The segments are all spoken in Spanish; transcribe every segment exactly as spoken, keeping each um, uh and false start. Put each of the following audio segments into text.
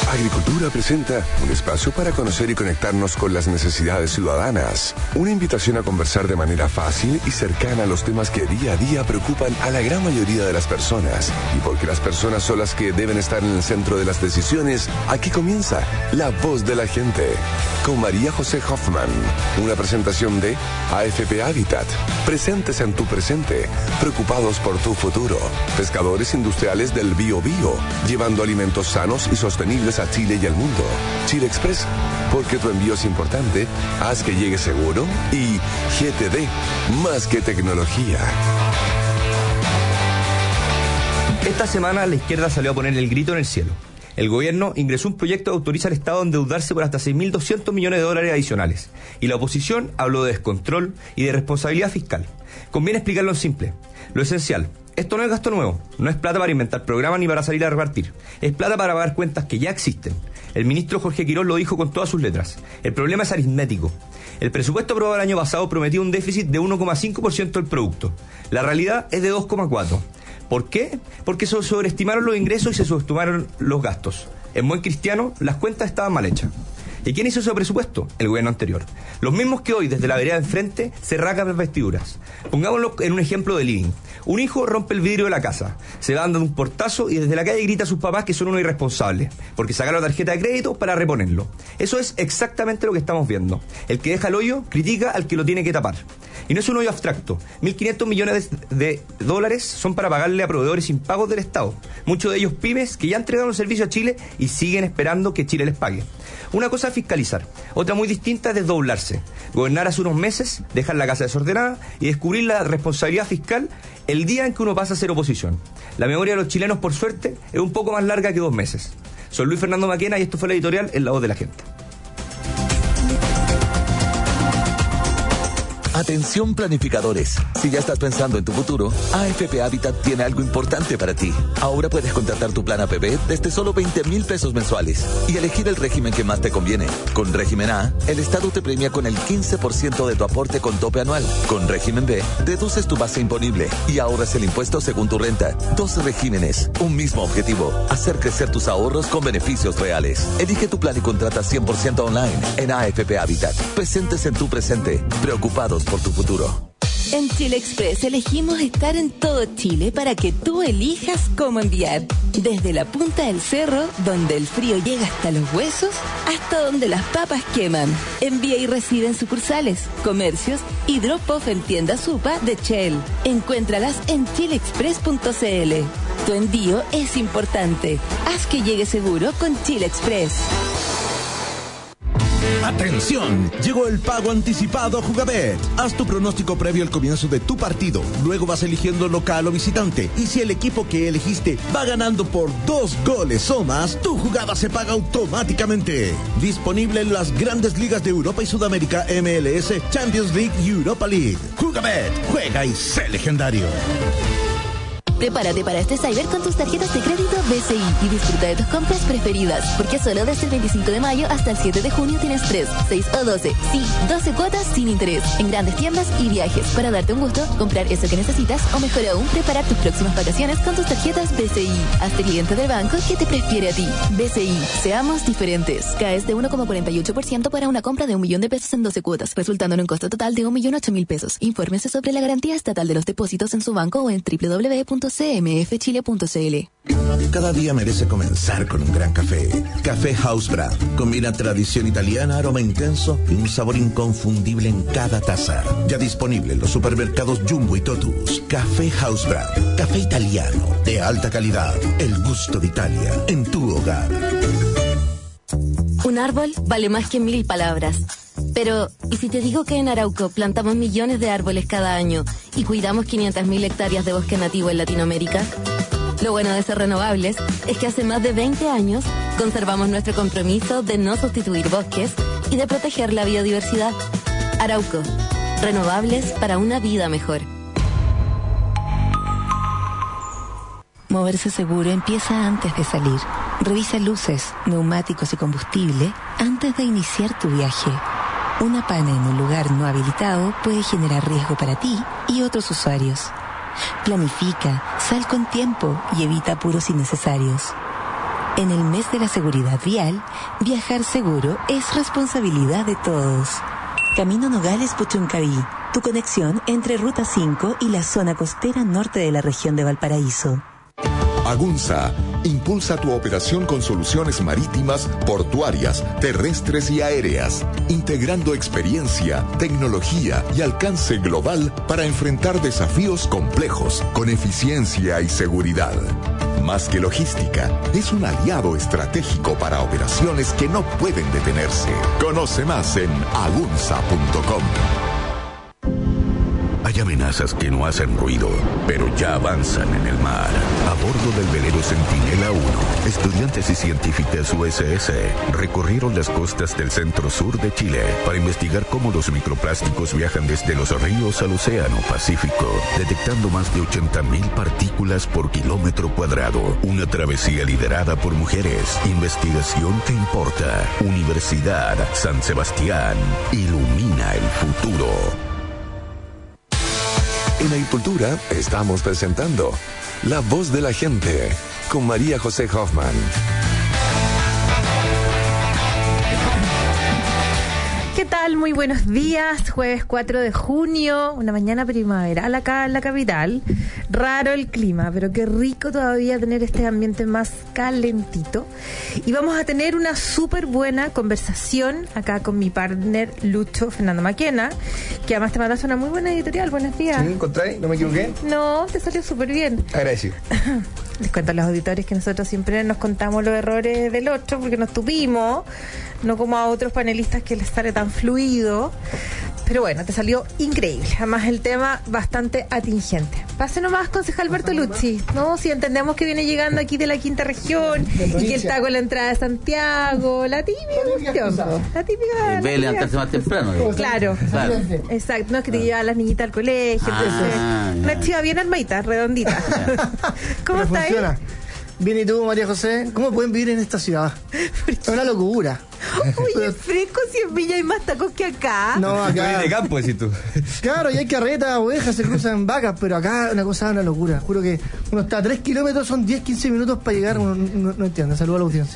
Agricultura presenta un espacio para conocer y conectarnos con las necesidades ciudadanas. Una invitación a conversar de manera fácil y cercana a los temas que día a día preocupan a la gran mayoría de las personas. Y porque las personas son las que deben estar en el centro de las decisiones, aquí comienza La Voz de la Gente, con María José Hoffman. Una presentación de A F P Habitat. Presentes en tu presente, preocupados por tu futuro. Pescadores industriales del Bío Bío, llevando alimentos sanos y sostenibles a Chile y al mundo. Chile Express, porque tu envío es importante, haz que llegue seguro. Y G T D, más que tecnología. Esta semana la izquierda salió a poner el grito en el cielo. El gobierno ingresó un proyecto que autoriza al Estado a endeudarse por hasta seis mil doscientos millones de dólares adicionales. Y la oposición habló de descontrol y de responsabilidad fiscal. Conviene explicarlo en simple. Lo esencial: esto no es gasto nuevo, no es plata para inventar programas ni para salir a repartir. Es plata para pagar cuentas que ya existen. El ministro Jorge Quirós lo dijo con todas sus letras. El problema es aritmético. El presupuesto aprobado el año pasado prometía un déficit de uno coma cinco por ciento del producto. La realidad es de dos coma cuatro por ciento. ¿Por qué? Porque se sobreestimaron los ingresos y se subestimaron los gastos. En buen cristiano, las cuentas estaban mal hechas. ¿Y quién hizo ese presupuesto? El gobierno anterior. Los mismos que hoy, desde la vereda de enfrente, se rasgan las vestiduras. Pongámoslo en un ejemplo de living. Un hijo rompe el vidrio de la casa, se va dando un portazo y desde la calle grita a sus papás que son unos irresponsables, porque sacaron la tarjeta de crédito para reponerlo. Eso es exactamente lo que estamos viendo. El que deja el hoyo critica al que lo tiene que tapar. Y no es un hoyo abstracto. mil quinientos millones de dólares son para pagarle a proveedores impagos del Estado. Muchos de ellos pymes que ya entregaron el servicio a Chile y siguen esperando que Chile les pague. Una cosa es fiscalizar, otra muy distinta es desdoblarse. Gobernar hace unos meses, dejar la casa desordenada y descubrir la responsabilidad fiscal el día en que uno pasa a ser oposición. La memoria de los chilenos, por suerte, es un poco más larga que dos meses. Soy Luis Fernando Maquena y esto fue la editorial en La Voz de la Gente. Atención planificadores, si ya estás pensando en tu futuro, A F P Habitat tiene algo importante para ti. Ahora puedes contratar tu plan A P B desde solo veinte mil pesos mensuales y elegir el régimen que más te conviene. Con régimen A, el Estado te premia con el quince por ciento de tu aporte con tope anual. Con régimen B, deduces tu base imponible y ahorras el impuesto según tu renta. Dos regímenes, un mismo objetivo: hacer crecer tus ahorros con beneficios reales. Elige tu plan y contrata cien por ciento online en A F P Habitat. Presentes en tu presente, preocupados por tu futuro. En Chile Express elegimos estar en todo Chile para que tú elijas cómo enviar. Desde la punta del cerro, donde el frío llega hasta los huesos, hasta donde las papas queman. Envía y recibe en sucursales, comercios y drop-off en tiendas Supa de Shell. Encuéntralas en chile express punto c l. Tu envío es importante. Haz que llegue seguro con Chile Express. ¡Atención! Llegó el pago anticipado Jugabet. Haz tu pronóstico previo al comienzo de tu partido. Luego vas eligiendo local o visitante. Y si el equipo que elegiste va ganando por dos goles o más, tu jugada se paga automáticamente. Disponible en las grandes ligas de Europa y Sudamérica, M L S, Champions League y Europa League. Jugabet, juega y sé legendario. Prepárate para este Cyber con tus tarjetas de crédito B C I y disfruta de tus compras preferidas, porque solo desde el veinticinco de mayo hasta el siete de junio tienes tres, seis o doce, sí, doce cuotas sin interés en grandes tiendas y viajes para darte un gusto, comprar eso que necesitas o mejor aún, preparar tus próximas vacaciones con tus tarjetas B C I. Hazte cliente del banco que te prefiere a ti. B C I, seamos diferentes. Caes de uno coma cuarenta y ocho por ciento para una compra de un millón de pesos en doce cuotas, resultando en un costo total de un millón ocho mil pesos. Infórmese sobre la garantía estatal de los depósitos en su banco o en doble u doble u doble u punto c m f chile punto c l. Cada día merece comenzar con un gran café. Café House Brand. Combina tradición italiana, aroma intenso y un sabor inconfundible en cada taza. Ya disponible en los supermercados Jumbo y Totus. Café House Brand. Café italiano de alta calidad. El gusto de Italia en tu hogar. Un árbol vale más que mil palabras. Pero, ¿y si te digo que en Arauco plantamos millones de árboles cada año y cuidamos quinientas mil hectáreas de bosque nativo en Latinoamérica? Lo bueno de ser renovables es que hace más de veinte años conservamos nuestro compromiso de no sustituir bosques y de proteger la biodiversidad. Arauco, renovables para una vida mejor. Moverse seguro empieza antes de salir. Revisa luces, neumáticos y combustible antes de iniciar tu viaje. Una pana en un lugar no habilitado puede generar riesgo para ti y otros usuarios. Planifica, sal con tiempo y evita apuros innecesarios. En el mes de la seguridad vial, viajar seguro es responsabilidad de todos. Camino Nogales Puchuncaví, tu conexión entre Ruta cinco y la zona costera norte de la región de Valparaíso. Agunza impulsa tu operación con soluciones marítimas, portuarias, terrestres y aéreas, integrando experiencia, tecnología y alcance global para enfrentar desafíos complejos con eficiencia y seguridad. Más que logística, es un aliado estratégico para operaciones que no pueden detenerse. Conoce más en agunza punto com. Hay amenazas que no hacen ruido, pero ya avanzan en el mar. A bordo del velero Centinela uno, estudiantes y científicas U S S recorrieron las costas del centro-sur de Chile para investigar cómo los microplásticos viajan desde los ríos al océano Pacífico, detectando más de ochenta mil partículas por kilómetro cuadrado. Una travesía liderada por mujeres. Investigación que importa. Universidad San Sebastián. Ilumina el futuro. En Agricultura estamos presentando La Voz de la Gente con María José Hoffman. ¿Qué tal? Muy buenos días. Jueves cuatro de junio, una mañana primaveral acá en la capital. Raro el clima, pero qué rico todavía tener este ambiente más calentito. Y vamos a tener una súper buena conversación acá con mi partner Lucho Fernando Maquena, que además te mandaste una muy buena editorial. Buenos días. ¿Sí? ¿Encontráis? ¿No me equivoqué? No, te salió súper bien. Agradecido. Les cuento a los auditores que nosotros siempre nos contamos los errores del otro porque nos tuvimos, no como a otros panelistas que les sale tan fluido. Pero bueno, te salió increíble. Además, el tema bastante atingente. Pase nomás, concejal Bertolucci. No, si entendemos que viene llegando aquí de la quinta región y que está con la entrada de Santiago, la típica cuestión. La típica. En vez de levantarse más temprano. ¿no? Claro, claro. Exacto. No es que te lleva a las niñitas al colegio. Ah, entonces, una chiva bien armadita, redondita. ¿Cómo está ahí? Bien, ¿y tú, María José? ¿Cómo pueden vivir en esta ciudad? Es una locura. Oye, fresco, si en Villa hay más tacos que acá. No, acá. de campo, decís tú. Claro, y hay carretas, ovejas, se cruzan vacas, pero acá una cosa, una locura. Juro que uno está a tres kilómetros, son diez, quince minutos para llegar, uno no, no entiende. Saludos a la audiencia.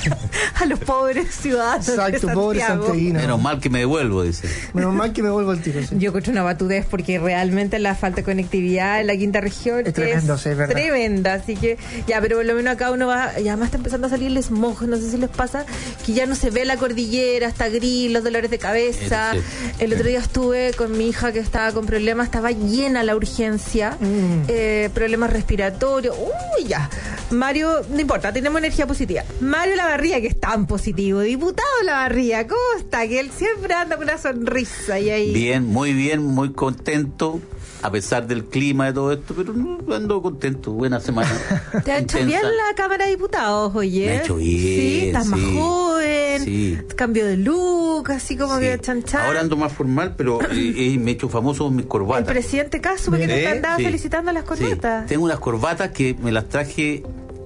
A los pobres ciudadanos. Exacto, de pobres santiaguinos. Menos mal que me devuelvo, dice. Menos mal que me vuelvo al tiro. Sí. Yo encuentro una batudez porque realmente la falta de conectividad en la quinta región es, tremendo, es sí, es verdad. tremenda. Así que, ya, pero por lo menos acá uno va, y además está empezando a salir el smog, no sé si les pasa, que ya no se ve la cordillera, está gris, los dolores de cabeza. Sí. El otro día estuve con mi hija que estaba con problemas, estaba llena la urgencia, mm. eh, problemas respiratorios. Uy, ya. Mario, no importa, tenemos energía positiva. Mario Lavarría, que es tan positivo, diputado Lavarría, ¿cómo está? Que él siempre anda con una sonrisa y ahí. Bien, muy bien, muy contento. A pesar del clima de todo esto, pero no, ando contento, buena semana. ¿Te ha hecho bien la Cámara de Diputados, oye? Me ha hecho bien. Sí, estás sí, más joven, sí. Cambio de look, así como sí. que chanchán. Ahora ando más formal, pero eh, eh, me he hecho famoso con mis corbatas. El presidente Caso, porque te andaba sí. felicitando las corbatas. Sí. Tengo unas corbatas que me las traje,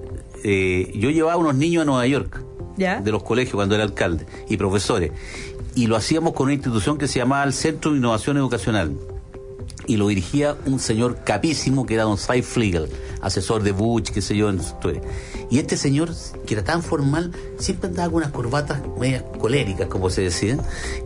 eh, yo llevaba unos niños a Nueva York, ¿ya? De los colegios cuando era alcalde, y profesores, y lo hacíamos con una institución que se llamaba el Centro de Innovación Educacional. Y lo dirigía un señor capísimo que era don Cy Flegel, asesor de Bush, qué sé yo, en su historia. Y este señor, que era tan formal, siempre andaba con unas corbatas medias coléricas, como se decía,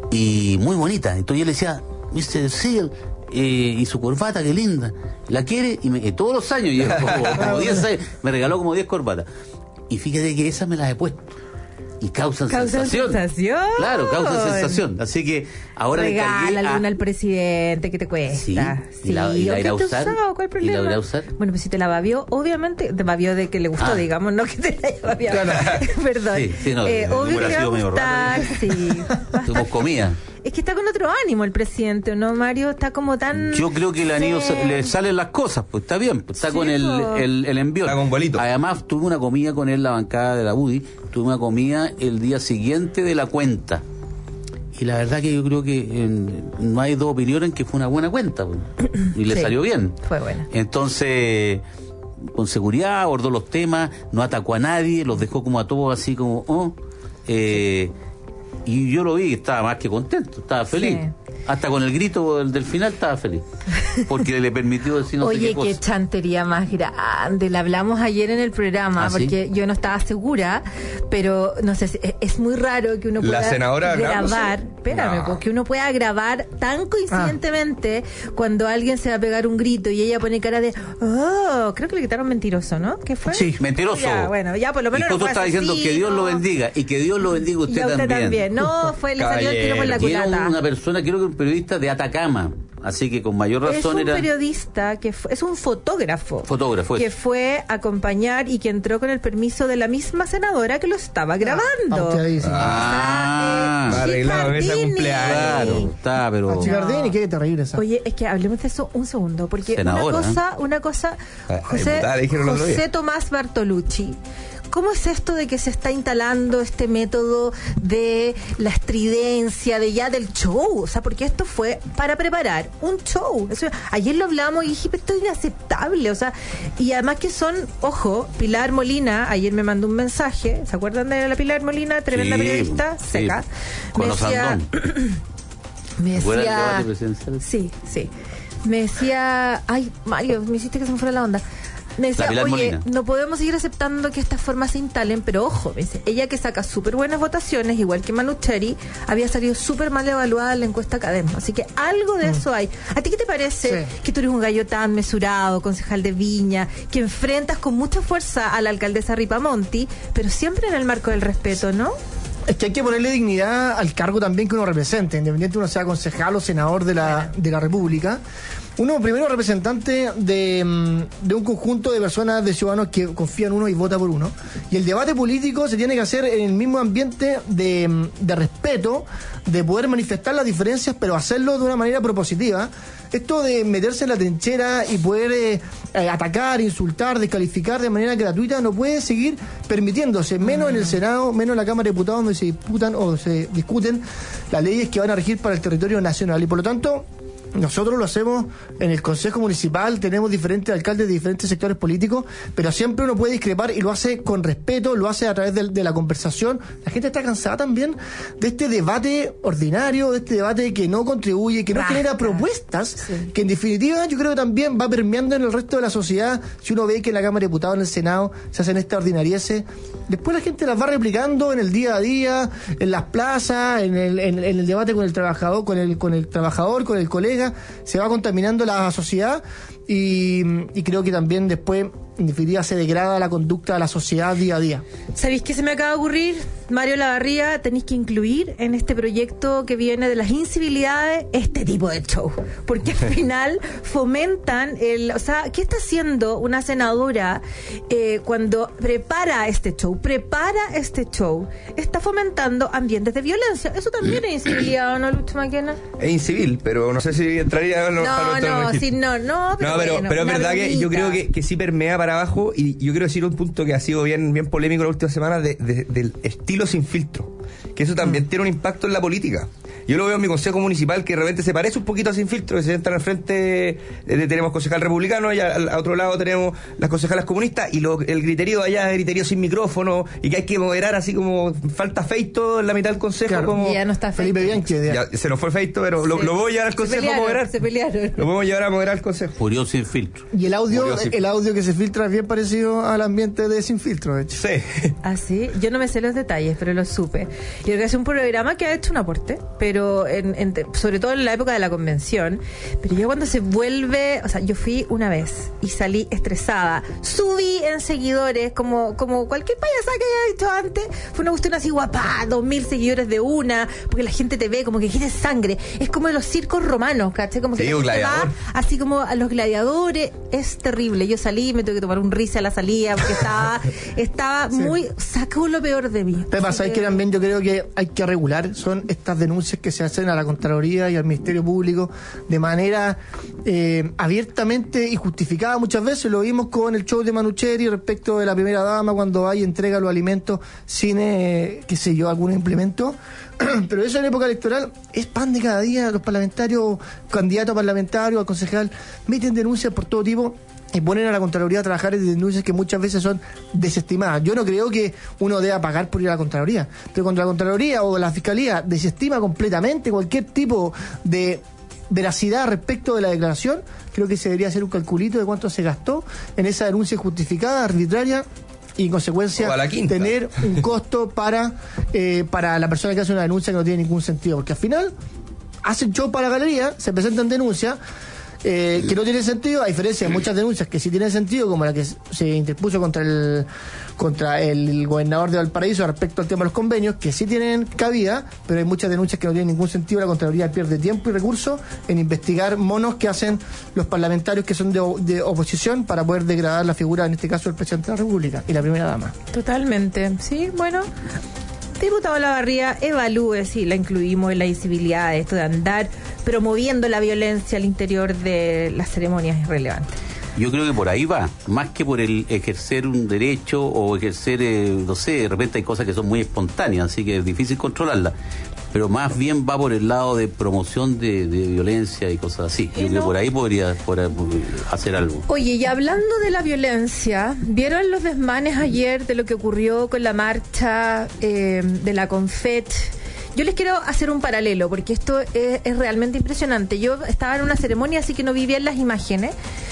y muy bonitas. Entonces yo le decía, mister Flegel, eh, y su corbata, qué linda, ¿la quiere? Y, me, y todos los años, yo, como, como diez años, me regaló como diez corbatas. Y fíjate que esas me las he puesto. Y causan, causan sensación. sensación. Claro, causan sensación. Así que ahora regala a... alguna al presidente que te cuesta. Sí, sí. Y la, y la irá a usar. Usado, ¿cuál problema? ¿Y la irá a usar? Bueno, pues si te la babió, obviamente, te babió de que le gustó, ah. digamos, no que te la haya babiado. Claro. Perdón. Sí, sí, no, eh, obvio que le va a gustar, sí. Tuvimos comida. Es que está con otro ánimo el presidente, ¿no, Mario? Está como tan... Yo creo que el anillo sí. le salen las cosas, pues está bien, pues, está sí, con el, el, el envión. Está con bolito. Además, tuve una comida con él, la bancada de la U D I, tuve una comida el día siguiente de la cuenta. Y la verdad que yo creo que eh, no hay dos opiniones en que fue una buena cuenta, pues, y le sí, salió bien. Fue buena. Entonces, con seguridad, abordó los temas, no atacó a nadie, los dejó como a todos así como... Oh, eh, sí. Y yo lo vi, estaba más que contento, estaba feliz. Sí. Hasta con el grito del, del final estaba feliz. Porque le permitió decir no Oye, sé qué qué, cosa. qué chantería más grande. La hablamos ayer en el programa, ¿Ah, sí? porque yo no estaba segura, pero no sé, si- es, es muy raro que uno La pueda senadora grabar, hablándose. espérame, No. porque uno pueda grabar tan coincidentemente cuando alguien se va a pegar un grito y ella pone cara de, oh, creo que le quitaron mentiroso, ¿no? ¿Qué fue? Sí, mentiroso. Ya, bueno, ya por lo menos y no tú fue estás diciendo que Dios lo bendiga y que Dios lo bendiga a usted, Y a usted también. también. No, fue, le salió el tiro por la Y era culata. una persona, creo que un periodista de Atacama, así que con mayor Es razón un era periodista, que fue- es un fotógrafo. fotógrafo. que eso. fue a acompañar y que entró con el permiso de la misma senadora que lo estaba grabando. pauteadísimo. Ah, O sea, eh, arreglado, mesa de Gardini. cumpleaños. claro, está, pero Ah, Chicardini, qué terrible esa. Oye, es que hablemos de eso un segundo, porque Senadora, una cosa, una cosa, Ah, José, diputada, le dijeron el otro José día. Tomás Bartolucci. ¿Cómo es esto de que se está instalando este método de la estridencia, de ya del show? O sea, porque esto fue para preparar un show. Eso, ayer lo hablamos y dije, pero esto es inaceptable. O sea, y además que son, ojo, Pilar Molina, ayer me mandó un mensaje, ¿se acuerdan de la Pilar Molina? Tremenda Sí, periodista, sí. seca. Con Me los decía, Andón. me ¿Te acuerdas del decía, debate presidencial? sí, sí. Me decía, ay, Mario, me hiciste que se me fuera la onda. Me decía, La Pilar oye, Molina. no podemos seguir aceptando que estas formas se instalen, pero ojo, me dice, ella que saca súper buenas votaciones, igual que Manu Cheri, había salido súper mal evaluada en la encuesta Academia. Así que algo de eso hay. ¿A ti qué te parece Sí. que tú eres un gallo tan mesurado, concejal de Viña, que enfrentas con mucha fuerza a la alcaldesa Ripamonti, pero siempre en el marco del respeto, ¿no? Es que hay que ponerle dignidad al cargo también que uno represente, independiente uno sea concejal o senador de la, de la República. Uno, primero, representante de, mm, de un conjunto de personas, de ciudadanos que confían en uno y vota por uno. Y el debate político se tiene que hacer en el mismo ambiente de, mm, de respeto, de poder manifestar las diferencias, pero hacerlo de una manera propositiva. Esto de meterse en la trinchera y poder eh, eh, atacar, insultar, descalificar de manera gratuita no puede seguir permitiéndose, menos en el Senado, menos en la Cámara de Diputados, donde se disputan o se discuten las leyes que van a regir para el territorio nacional. Y por lo tanto, nosotros lo hacemos en el Consejo Municipal, tenemos diferentes alcaldes de diferentes sectores políticos, pero siempre uno puede discrepar y lo hace con respeto, lo hace a través de, de la conversación. La gente está cansada también de este debate ordinario, de este debate que no contribuye, que no Basta. genera propuestas, Sí. que en definitiva yo creo que también va permeando en el resto de la sociedad. Si uno ve que en la Cámara de Diputados, en el Senado, se hacen estas ordinarieces, después la gente las va replicando en el día a día, en las plazas, en el, en, en el debate con el trabajador, con el, con el trabajador, con el colega, se va contaminando la sociedad y, y creo que también después, en definitiva, se degrada la conducta de la sociedad día a día. ¿Sabéis qué se me acaba de ocurrir? Mario Lavarría, tenéis que incluir en este proyecto que viene de las incivilidades este tipo de show. Porque al final fomentan el... O sea, ¿qué está haciendo una senadora eh, cuando prepara este show? Prepara este show. Está fomentando ambientes de violencia. Eso también es incivilidad, ¿o no, Lucho Maquena? Es incivil, pero no sé si entraría en los- No, para nuestro no, registro. sí, no, no, pero No, pero, bueno, pero es una verdad que yo bromita. creo que, que sí permea para abajo, y yo quiero decir un punto que ha sido bien, bien polémico la última semana, de, de- del estilo sin filtro, que eso también tiene un impacto en la política. Yo lo veo en mi consejo municipal, que de repente se parece un poquito a Sin Filtro, que se sientan al frente, eh, tenemos concejal republicano, y al, a otro lado tenemos las concejalas comunistas, y lo, el griterío de allá es griterío sin micrófono, y que hay que moderar así como falta feito en la mitad del consejo. Claro. Como, Y ya no está Felipe Feito. Bianchi, de- ya, se nos fue feito, pero lo, Sí. lo voy a llevar al Se consejo a pelearon, moderar. se pelearon. Lo podemos llevar a moderar al consejo. Murió sin filtro. Y el audio, Murió sin- el audio que se filtra es bien parecido al ambiente de Sin Filtro, de hecho. Sí. Ah, sí, yo no me sé los detalles, pero lo supe. Yo creo que es un programa que ha hecho un aporte, pero en, en- sobre todo en la época de la convención. Pero yo cuando se vuelve, o sea, yo fui una vez y salí estresada. Subí en seguidores, como, como cualquier payasada que haya dicho antes. Fue una cuestión así guapa, dos mil seguidores de una, porque la gente te ve como que quieres sangre. Es como en los circos romanos, ¿cachai? Como que Sí, la un gente va gladiador. así como a los gladiadores. Es terrible. Yo salí, me tuve que tomar un risa a la salida porque estaba, estaba muy, sacó lo peor de mí. Pepa, Así ¿sabes que también yo creo que hay que regular? Son estas denuncias que se hacen a la Contraloría y al Ministerio Público de manera eh, abiertamente y justificada muchas veces. Lo vimos con el show de Manu Cheri respecto de la primera dama cuando hay entrega los alimentos sin, eh, qué sé yo, algún implemento. Pero eso en época electoral es pan de cada día. Los parlamentarios, candidatos a parlamentarios, a concejal, meten denuncias por todo tipo. y ponen a la Contraloría a trabajar en denuncias que muchas veces son desestimadas. Yo no creo que uno deba pagar por ir a la Contraloría, pero cuando la Contraloría o la Fiscalía desestima completamente cualquier tipo de veracidad respecto de la declaración, creo que se debería hacer un calculito de cuánto se gastó en esa denuncia justificada, arbitraria, y en consecuencia tener un costo para, eh, para la persona que hace una denuncia que no tiene ningún sentido, porque al final hacen show para la galería, se presentan denuncias Eh, que no tiene sentido, a diferencia de muchas denuncias que sí tienen sentido, como la que se interpuso contra el contra el gobernador de Valparaíso respecto al tema de los convenios, que sí tienen cabida, pero hay muchas denuncias que no tienen ningún sentido. La Contraloría pierde tiempo y recursos en investigar monos que hacen los parlamentarios que son de, de oposición para poder degradar la figura, en este caso, del presidente de la República y la primera dama. Totalmente, sí, bueno. Diputado Lavarría, evalúe si la incluimos en la visibilidad de esto de andar promoviendo la violencia al interior de las ceremonias irrelevantes. Yo creo que por ahí va, más que por el ejercer un derecho o ejercer, eh, no sé, de repente hay cosas que son muy espontáneas, así que es difícil controlarlas, pero más bien va por el lado de promoción de, de violencia y cosas así. Yo creo que por ahí podría, podría hacer algo. Oye, y hablando de la violencia, ¿vieron los desmanes ayer de lo que ocurrió con la marcha eh, de la Confech? Yo les quiero hacer un paralelo, porque esto es, es realmente impresionante. Yo estaba en una ceremonia, así que no vi bien las imágenes,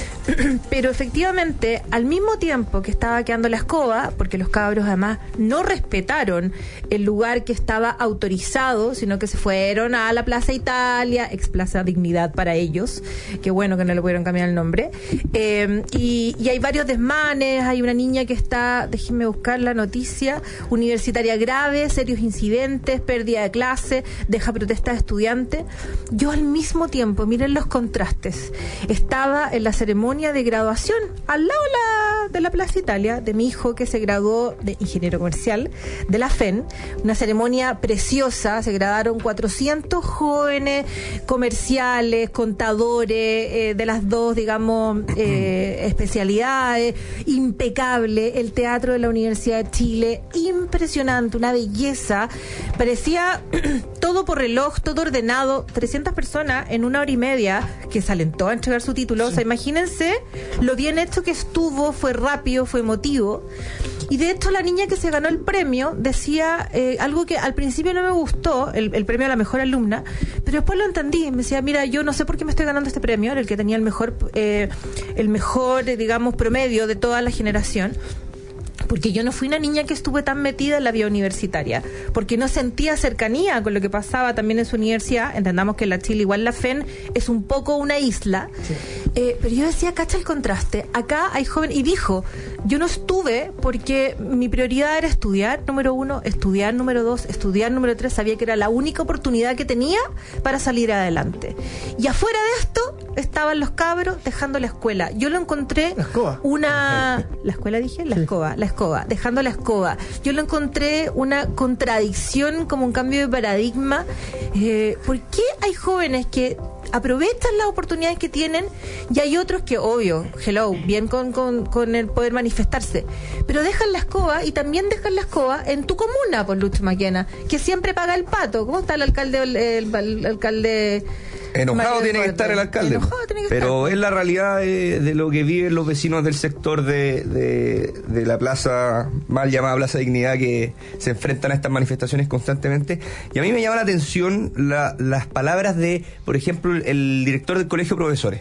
pero efectivamente, al mismo tiempo que estaba quedando la escoba, porque los cabros además no respetaron el lugar que estaba autorizado, sino que se fueron a la Plaza Italia, ex Plaza Dignidad para ellos, qué bueno que no le pudieron cambiar el nombre, eh, y, y hay varios desmanes, hay una niña que está, déjenme buscar la noticia, universitaria grave, serios incidentes, pérdida de clase, deja protesta de estudiantes. Yo al mismo tiempo, miren los contrastes, estaba en la ceremonia de graduación al lado de la, de la Plaza Italia de mi hijo, que se graduó de ingeniero comercial de la F E N, una ceremonia preciosa. Se graduaron cuatrocientos jóvenes comerciales, contadores, eh, de las dos, digamos, eh, especialidades, impecable, el teatro de la Universidad de Chile, impresionante, una belleza, parecía todo por reloj, todo ordenado, trescientas personas en una hora y media que se alentó a entregar su título. Sí. O sea, imagínense lo bien hecho que estuvo, fue rápido, fue emotivo. Y de hecho la niña que se ganó el premio decía eh, algo que al principio no me gustó, el, el premio a la mejor alumna, pero después lo entendí. Me decía, mira, yo no sé por qué me estoy ganando este premio, era el que tenía el mejor, eh, el mejor, eh, digamos, promedio de toda la generación. Porque yo no fui una niña que estuve tan metida en la vida universitaria, porque no sentía cercanía con lo que pasaba también en su universidad. Entendamos que la Chile, igual la F E N, es un poco una isla. Sí. Eh, pero yo decía, cacha el contraste. Acá hay jóvenes, y dijo, yo no estuve porque mi prioridad era estudiar, número uno, estudiar, número dos, estudiar, número tres. Sabía que era la única oportunidad que tenía para salir adelante. Y afuera de esto estaban los cabros dejando la escuela. Yo lo encontré la escoba. una... ¿La escuela dije? La sí. escoba. La escoba, dejando la escoba. Yo lo encontré una contradicción, como un cambio de paradigma. Eh, ¿Por qué hay jóvenes que aprovechan las oportunidades que tienen y hay otros que, obvio, hello, bien con, con, con el poder manifestarse, pero dejan la escoba y también dejan la escoba en tu comuna, por Lucho Maquena, que siempre paga el pato? ¿Cómo está el alcalde? El, el, el alcalde... Enojado tiene que estar el alcalde, que pero estar. Es la realidad de, de lo que viven los vecinos del sector de, de, de la plaza, mal llamada Plaza Dignidad, que se enfrentan a estas manifestaciones constantemente. Y a mí me llama la atención la, las palabras de, por ejemplo, el, el director del Colegio de Profesores,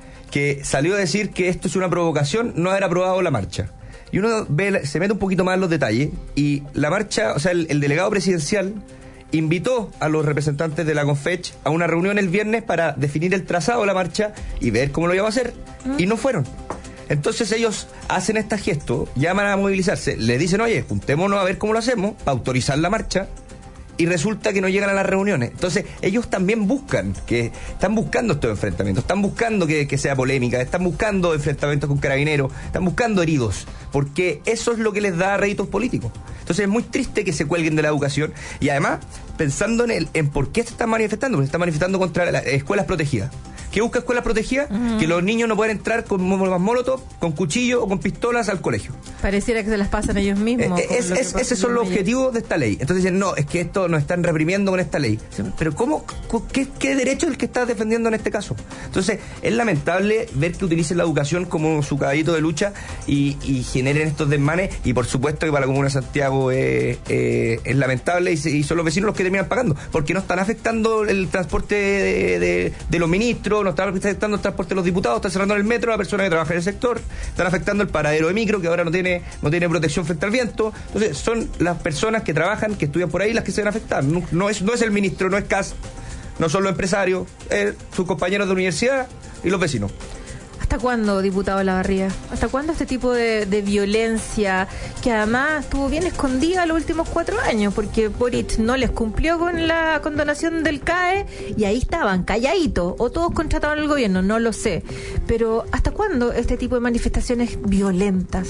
que salió a decir que esto es una provocación, no haber aprobado la marcha. Y uno ve, se mete un poquito más en los detalles, y la marcha, o sea, el, el delegado presidencial invitó a los representantes de la Confech a una reunión el viernes para definir el trazado de la marcha y ver cómo lo iba a hacer, y no fueron. Entonces ellos hacen este gesto, llaman a movilizarse, les dicen, oye, juntémonos a ver cómo lo hacemos para autorizar la marcha, y resulta que no llegan a las reuniones. Entonces ellos también buscan, que están buscando estos enfrentamientos, están buscando que, que sea polémica, están buscando enfrentamientos con carabineros, están buscando heridos, porque eso es lo que les da réditos políticos. Entonces es muy triste que se cuelguen de la educación, y además pensando en el en por qué se están manifestando, porque se están manifestando contra las escuelas protegidas. ¿Qué busca Escuelas Protegidas? Uh-huh. Que los niños no puedan entrar con bombas molotov, con cuchillo o con pistolas al colegio. Pareciera que se las pasan ellos mismos. Eh, es, es, ese son los objetivos de esta ley. Entonces dicen, no, es que esto nos están reprimiendo con esta ley. Pero ¿cómo? ¿Qué, qué derecho es el que estás defendiendo en este caso? Entonces, es lamentable ver que utilicen la educación como su caballito de lucha y, y generen estos desmanes, y por supuesto que para la Comuna de Santiago eh, eh, es lamentable, y, y son los vecinos los que terminan pagando, porque no están afectando el transporte de, de, de los ministros, no están afectando el transporte de los diputados, están cerrando el metro a la persona que trabaja en el sector, están afectando el paradero de micro, que ahora no tiene, no tiene protección frente al viento. Entonces son las personas que trabajan, que estudian por ahí, las que se van a afectar. No, no es, no es el ministro, no es C A S, no son los empresarios, es sus compañeros de universidad y los vecinos. ¿Hasta cuándo, diputado Lavarría? ¿Hasta cuándo este tipo de, de violencia, que además estuvo bien escondida los últimos cuatro años, porque Boric no les cumplió con la condonación del C A E y ahí estaban, calladitos, o todos contratados en el gobierno, no lo sé. Pero ¿hasta cuándo este tipo de manifestaciones violentas?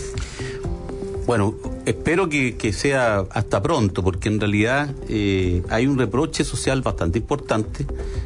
Bueno, espero que, que sea hasta pronto, porque en realidad eh, hay un reproche social bastante importante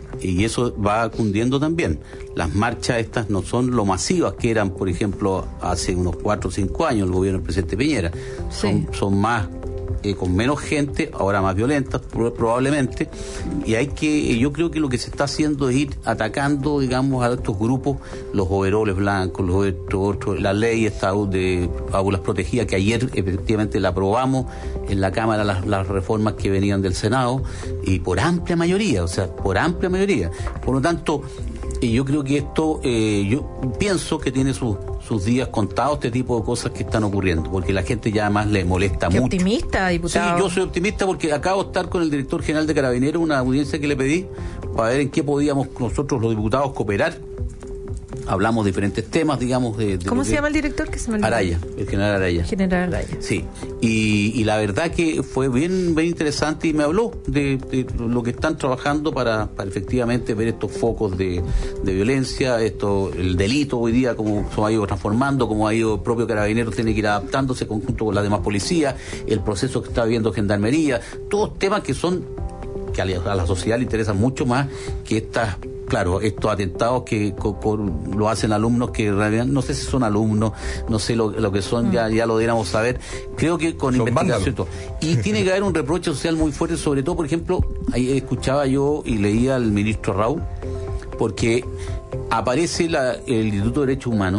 y eso va cundiendo también. Las marchas estas no son lo masivas que eran, por ejemplo, hace unos cuatro o cinco años el gobierno del presidente Piñera. Son, sí. son más, eh, con menos gente, ahora más violentas probablemente, y hay que, yo creo que lo que se está haciendo es ir atacando, digamos, a estos grupos, los overoles blancos, los otros, la ley esta de aulas protegidas, que ayer efectivamente la aprobamos en la Cámara, las, las reformas que venían del Senado, y por amplia mayoría, o sea, por amplia mayoría. Por lo tanto, y yo creo que esto, eh, yo pienso que tiene sus sus días contados este tipo de cosas que están ocurriendo, porque la gente ya más le molesta Qué mucho. Optimista, diputado. Sí, yo soy optimista porque acabo de estar con el director general de Carabineros, una audiencia que le pedí para ver en qué podíamos nosotros los diputados cooperar. Hablamos de diferentes temas, digamos. De, de ¿Cómo se que... llama el director? Que se me olvidó. Araya, el general Araya. General Araya. Sí, y, y la verdad que fue bien, bien interesante y me habló de, de lo que están trabajando para, para efectivamente ver estos focos de, de violencia, esto, el delito hoy día, cómo se ha ido transformando, cómo ha ido el propio Carabineros, tiene que ir adaptándose conjunto con las demás policías, el proceso que está viviendo Gendarmería, todos temas que son, que a la, a la sociedad le interesan mucho más que estas. Claro, estos atentados que co, co, lo hacen alumnos que en realidad no sé si son alumnos, no sé lo, lo que son, mm. ya, ya lo deberíamos saber. Creo que con son investigación todo. Y tiene que haber un reproche social muy fuerte, sobre todo, por ejemplo, ahí escuchaba yo y leía al ministro Raúl, porque aparece la, el Instituto de Derechos Humanos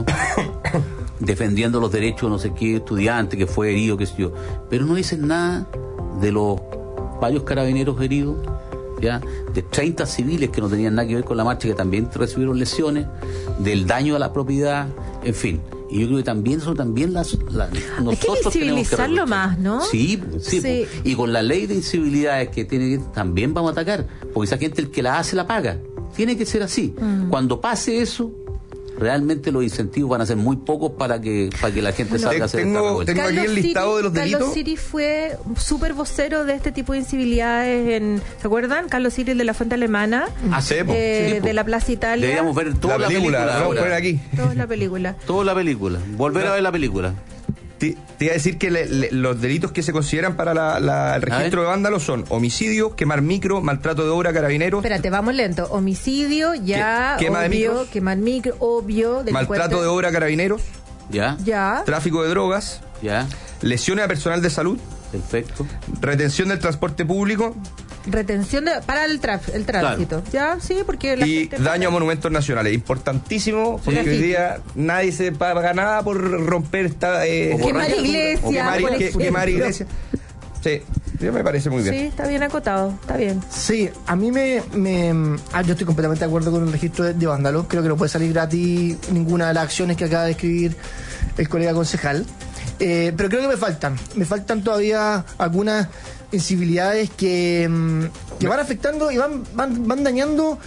defendiendo los derechos de no sé qué estudiante que fue herido, qué sé yo, pero no dicen nada de los varios carabineros heridos, ya, de treinta civiles que no tenían nada que ver con la marcha, que también recibieron lesiones, del daño a la propiedad, en fin. Y yo creo que también eso también las, las nosotros hay que visibilizarlo más, ¿no? Sí, sí, sí. Y con la ley de incivilidades que tiene, también vamos a atacar, porque esa gente el que la hace la paga. Tiene que ser así. Mm. Cuando pase eso, realmente los incentivos van a ser muy pocos para que para que la gente bueno, salga a hacer tengo, esta revuelta. Tengo aquí el listado Siri, de los delitos. Carlos Siri fue súper vocero de este tipo de incivilidades en, ¿se acuerdan? Carlos Siri, el de la Fuente Alemana, ah, sí, eh, sí, de la Plaza Italia. Deberíamos ver toda la, la película, película vamos a poner aquí. Toda la película. Toda la película. Volver no. a ver la película. Te, te iba a decir que le, le, los delitos que se consideran para la, la, el registro de vándalos son homicidio, quemar micro, maltrato de obra, carabineros. Espérate, vamos lento. Homicidio, ya, ¿Qué, quema obvio, de micros, quemar micro, obvio. Maltrato de obra, carabineros. Ya. Ya. Tráfico de drogas. Ya. Lesiones a personal de salud. Perfecto. Retención del transporte público. Retención de, para el, traf, el tránsito. Claro. Ya, sí, porque la y gente daño paga. a monumentos nacionales. Importantísimo, porque sí. hoy día nadie se paga nada por romper esta. Eh, quemar iglesia. Quemar, que, quemar iglesia. Sí, me parece muy bien. Sí, está bien acotado, está bien. Sí, a mí me. me ah, yo estoy completamente de acuerdo con el registro de, de vándalos. Creo que no puede salir gratis ninguna de las acciones que acaba de escribir el colega concejal. Eh, pero creo que me faltan. Me faltan todavía algunas incivilidades que, que van afectando y van, van, van dañando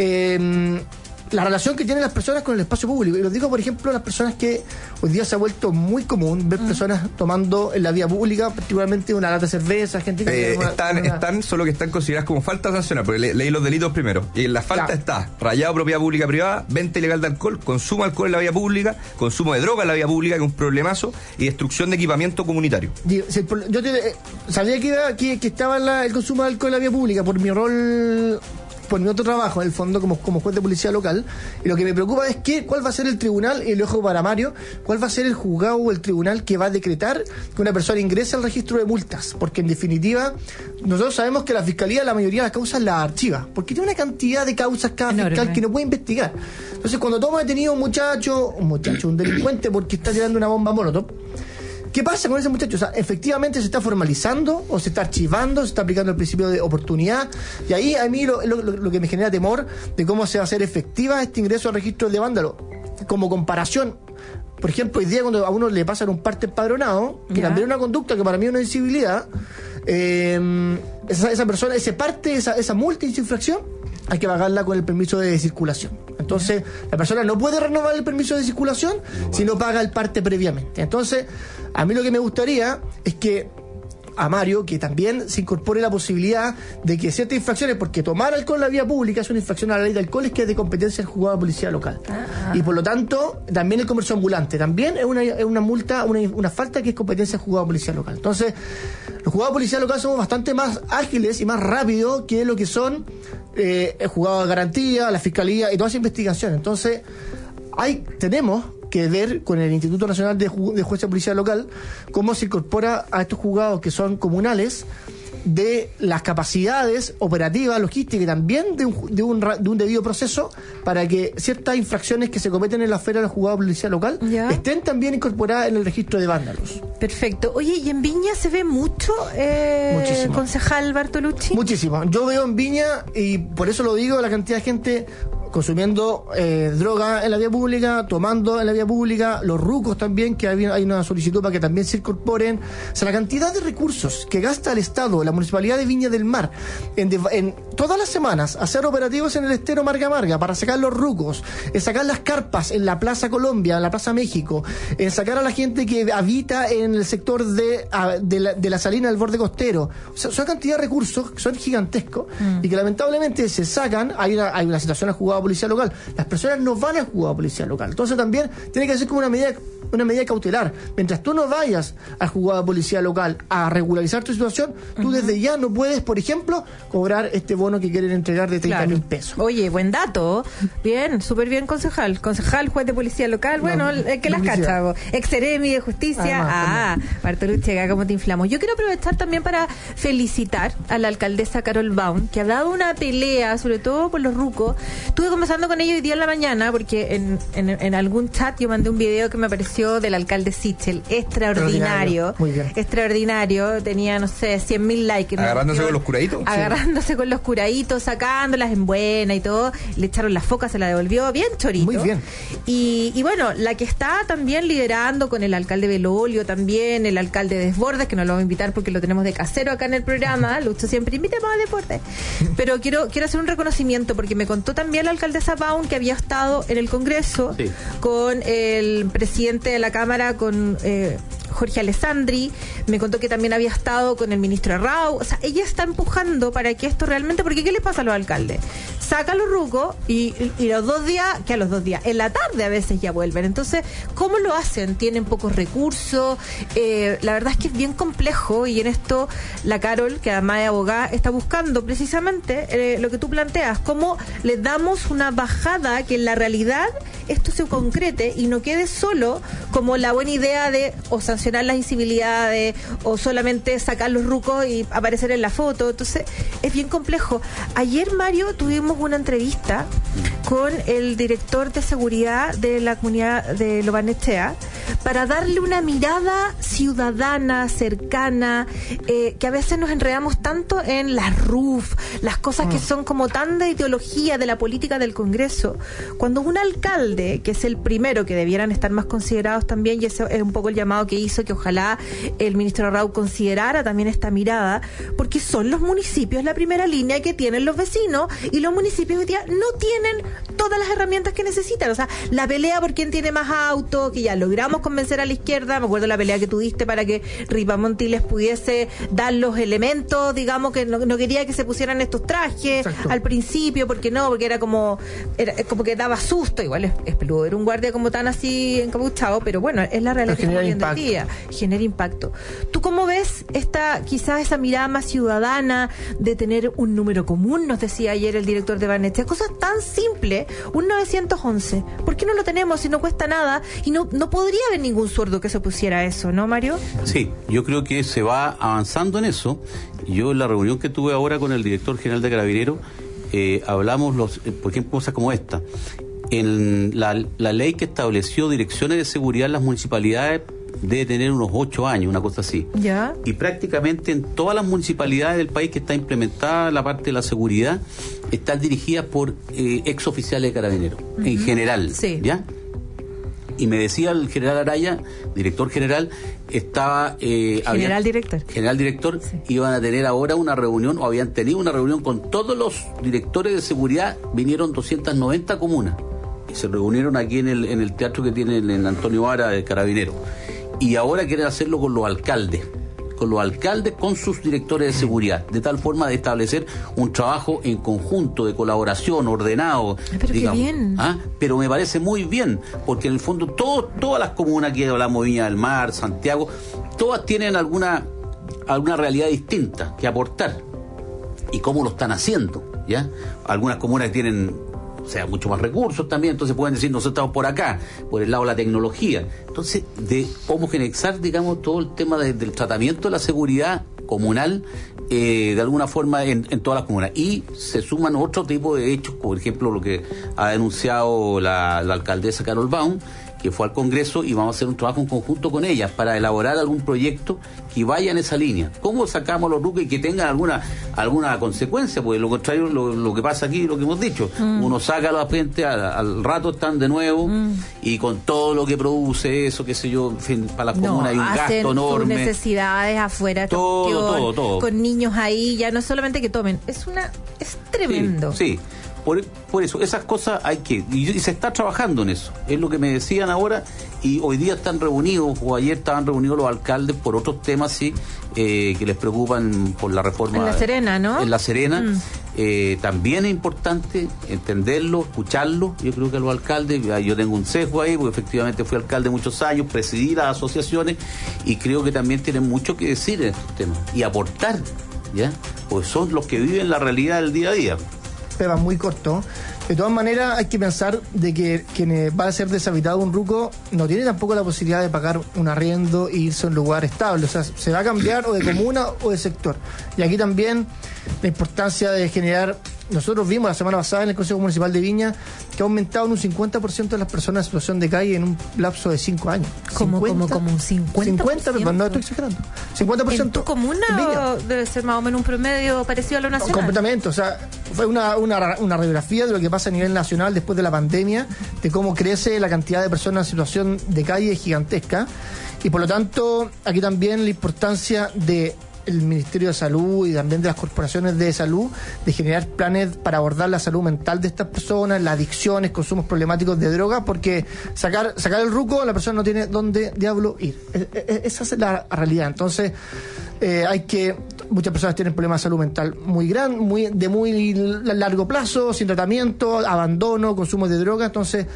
eh, la relación que tienen las personas con el espacio público. Y los digo, por ejemplo, las personas que hoy día se ha vuelto muy común ver mm. personas tomando en la vía pública, particularmente una lata de cerveza, gente que... Eh, están, una... están, solo que están consideradas como falta sancional, porque le, leí los delitos primero. Y en la falta claro. está rayado propiedad pública privada, venta ilegal de alcohol, consumo de alcohol en la vía pública, consumo de droga en la vía pública, que es un problemazo, y destrucción de equipamiento comunitario. Yo, si el, yo te, eh, sabía que, iba, que, que estaba la, el consumo de alcohol en la vía pública por mi rol por mi otro trabajo, en el fondo, como, como juez de policía local, y lo que me preocupa es que, cuál va a ser el tribunal, y el ojo para Mario, cuál va a ser el juzgado o el tribunal que va a decretar que una persona ingrese al registro de multas, porque en definitiva, nosotros sabemos que la Fiscalía la mayoría de las causas las archiva, porque tiene una cantidad de causas cada enorme fiscal que no puede investigar. Entonces, cuando toma detenido un muchacho, un muchacho, un delincuente porque está tirando una bomba molotov, ¿qué pasa con ese muchacho? O sea, efectivamente se está formalizando o se está archivando, se está aplicando el principio de oportunidad, y ahí a mí lo, lo, lo que me genera temor de cómo se va a hacer efectiva este ingreso al registro de vándalo. Como comparación, por ejemplo, hoy día cuando a uno le pasan un parte empadronado, que ya. también es una conducta que para mí es una incivilidad, eh, esa, esa persona, ese parte, esa, esa multa, esa infracción, hay que pagarla con el permiso de circulación. Entonces, la persona no puede renovar el permiso de circulación si no paga el parte previamente. Entonces, a mí lo que me gustaría es que a Mario, que también se incorpore la posibilidad de que ciertas infracciones, porque tomar alcohol en la vía pública es una infracción a la ley de alcohol, es que es de competencia del juzgado de policía local. Ah. Y por lo tanto, también el comercio ambulante, también es una, es una multa, una, una falta que es competencia del juzgado de policía local. Entonces, los juzgados de policía local somos bastante más ágiles y más rápidos que lo que son eh, el juzgado de garantía, la fiscalía y toda esa investigación. Entonces, hay, tenemos que ver con el Instituto Nacional de, Ju- de Justicia de Policía Local cómo se incorpora a estos juzgados que son comunales de las capacidades operativas, logísticas y también de un, de, un, de un debido proceso para que ciertas infracciones que se cometen en la esfera del juzgado de policía local ¿Ya? estén también incorporadas en el registro de vándalos. Perfecto. Oye, ¿y en Viña se ve mucho, eh, Muchísimo. concejal Bartolucci? Muchísimo. Yo veo en Viña, y por eso lo digo, la cantidad de gente consumiendo eh, droga en la vía pública, tomando en la vía pública, los rucos también, que hay, hay una solicitud para que también se incorporen. O sea, la cantidad de recursos que gasta el Estado, la Municipalidad de Viña del Mar, en, de, en todas las semanas, hacer operativos en el estero Marga Marga para sacar los rucos, en sacar las carpas en la Plaza Colombia, en la Plaza México, en sacar a la gente que habita en el sector de, a, de, la, de la salina del borde costero. O sea, son cantidad de recursos que son gigantescos mm. y que lamentablemente se sacan. Hay una, hay una situación al juzgado de policía local. Las personas no van al juzgado de policía local. Entonces también tiene que ser como una medida una medida cautelar. Mientras tú no vayas al juzgado de policía local a regularizar tu situación, tú uh-huh. desde ya no puedes, por ejemplo, cobrar este bono que quieren entregar de treinta mil pesos. Oye, buen dato. Bien, súper bien, concejal. Concejal, juez de policía local. Bueno, no, el que las cacha. Exeremi de justicia. Ah, Bartolucci, acá cómo te inflamos. Yo quiero aprovechar también para felicitar a la alcaldesa Carol Baum, que ha dado una pelea, sobre todo por los rucos. Estuve conversando con ella hoy día en la mañana, porque en, en, en algún chat yo mandé un video que me pareció del alcalde Sichel, extraordinario, extraordinario, extraordinario, tenía, no sé, cien mil likes. Agarrándose ¿no? con los curaditos. Agarrándose sí. con los curaditos, sacándolas en buena y todo, le echaron la foca, se la devolvió, bien chorito. Muy bien. Y, y bueno, la que está también liderando con el alcalde Belolio también, el alcalde Desbordes, que no lo vamos a invitar porque lo tenemos de casero acá en el programa, Lucho siempre invitemos a Deportes, pero quiero, quiero hacer un reconocimiento porque me contó también la alcaldesa Baum que había estado en el Congreso sí. con el presidente de la Cámara, con eh, Jorge Alessandri, me contó que también había estado con el ministro Rau. O sea, ella está empujando para que esto realmente, porque ¿qué les pasa a los alcaldes? Sacan los rucos y, y, y los dos días, que a los dos días, en la tarde a veces ya vuelven. Entonces, ¿cómo lo hacen? Tienen pocos recursos, eh, la verdad es que es bien complejo y en esto la Carol, que además de abogada, está buscando precisamente eh, lo que tú planteas, cómo le damos una bajada que en la realidad esto se concrete y no quede solo como la buena idea de o sancionar las incivilidades o solamente sacar los rucos y aparecer en la foto. Entonces es bien complejo. Ayer, Mario, tuvimos una entrevista con el director de seguridad de la comunidad de Lo Barnechea para darle una mirada ciudadana, cercana, eh, que a veces nos enredamos tanto en las R U F, las cosas que son como tan de ideología de la política del Congreso. Cuando un alcalde, que es el primero que debieran estar más considerados también, y ese es un poco el llamado que hizo, que ojalá el ministro Rau considerara también esta mirada, porque son los municipios la primera línea que tienen los vecinos, y los municipios hoy día no tienen todas las herramientas que necesitan. O sea, la pelea por quién tiene más auto, que ya logramos convencer a la izquierda, me acuerdo la pelea que tuviste para que Ripamonti les pudiese dar los elementos, digamos, que no, no quería que se pusieran estos trajes Exacto. al principio, porque no, porque era como era como que daba susto, igual es, es peludo ver un guardia como tan así encapuchado, pero bueno, es la realidad que estamos viendo hoy día, genera impacto. ¿Tú cómo ves esta, quizás esa mirada más ciudadana de tener un número común? Nos decía ayer el director director de Barnechea. Cosas tan simples, un nueve once. ¿Por qué no lo tenemos si no cuesta nada? Y no, no podría haber ningún zurdo que se pusiera a eso, ¿no, Mario? Sí, yo creo que se va avanzando en eso. Yo en la reunión que tuve ahora con el director general de Carabineros, eh, hablamos, los, eh, por ejemplo, cosas como esta. En la, la ley que estableció direcciones de seguridad en las municipalidades debe tener unos ocho años, una cosa así. Ya. Y prácticamente en todas las municipalidades del país que está implementada la parte de la seguridad, están dirigidas por eh, ex oficiales de Carabineros, uh-huh. en general. Sí. ¿Ya? Y me decía el general Araya, director general, estaba... Eh, general había, director. General director, sí. Iban a tener ahora una reunión, o habían tenido una reunión con todos los directores de seguridad, vinieron doscientas noventa comunas, y se reunieron aquí en el, en el teatro que tiene en Antonio Vara de Carabineros. Y ahora quieren hacerlo con los alcaldes, con los alcaldes, con sus directores de seguridad, de tal forma de establecer un trabajo en conjunto, de colaboración, ordenado. Ay, pero digamos. qué bien. ¿Ah? Pero me parece muy bien, porque en el fondo todo, todas las comunas que hablamos, Viña del Mar, Santiago, todas tienen alguna, alguna realidad distinta que aportar. ¿Y cómo lo están haciendo? ¿Ya? Algunas comunas tienen... o sea, mucho más recursos también, entonces pueden decir, nosotros estamos por acá, por el lado de la tecnología. Entonces, de homogeneizar, digamos, todo el tema de, del tratamiento de la seguridad comunal, eh, de alguna forma en, en todas las comunas. Y se suman otro tipo de hechos, por ejemplo, lo que ha denunciado la, la alcaldesa Carol Baum, que fue al Congreso, y vamos a hacer un trabajo en conjunto con ellas para elaborar algún proyecto que vaya en esa línea. ¿Cómo sacamos los rucos y que tengan alguna alguna consecuencia? Porque lo contrario, lo, lo que pasa aquí, lo que hemos dicho, mm. uno saca a la gente, al, al rato están de nuevo, mm. y con todo lo que produce eso, qué sé yo, en fin, para las comunas hay un gasto enorme. Sus necesidades afuera, todo, cuestión, todo, todo. Con niños ahí, ya no solamente que tomen, es una es tremendo. Sí, sí. Por, por eso, esas cosas hay que... Y, y se está trabajando en eso. Es lo que me decían ahora. Y hoy día están reunidos, o ayer estaban reunidos los alcaldes por otros temas, sí, eh, que les preocupan por la reforma... En La Serena, ¿no? En La Serena. Mm. Eh, también es importante entenderlo, escucharlo. Yo creo que a los alcaldes... Yo tengo un sesgo ahí, porque efectivamente fui alcalde muchos años, presidí las asociaciones, y creo que también tienen mucho que decir en estos temas. Y aportar, ¿ya? Pues son los que viven la realidad del día a día. Peba, muy corto. De todas maneras, hay que pensar de que quien va a ser deshabitado un ruco no tiene tampoco la posibilidad de pagar un arriendo e irse a un lugar estable. O sea, se va a cambiar o de comuna o de sector. Y aquí también la importancia de generar... Nosotros vimos la semana pasada en el Consejo Municipal de Viña que ha aumentado en un cincuenta por ciento de las personas en situación de calle en un lapso de cinco años. ¿Cómo, como, como un cincuenta por ciento? cincuenta, no estoy exagerando. cincuenta por ciento. ¿En tu comuna o debe ser más o menos un promedio parecido a lo nacional? Completamente, o sea, fue una, una, una radiografía de lo que pasa a nivel nacional después de la pandemia, de cómo crece la cantidad de personas en situación de calle gigantesca, y por lo tanto, aquí también la importancia de el Ministerio de Salud y también de las corporaciones de salud, de generar planes para abordar la salud mental de estas personas, las adicciones, consumos problemáticos de drogas, porque sacar sacar el ruco, la persona no tiene dónde diablo ir. Es, es, esa es la realidad. Entonces, eh, hay que... Muchas personas tienen problemas de salud mental muy gran, muy de muy largo plazo, sin tratamiento, abandono, consumo de drogas. Entonces,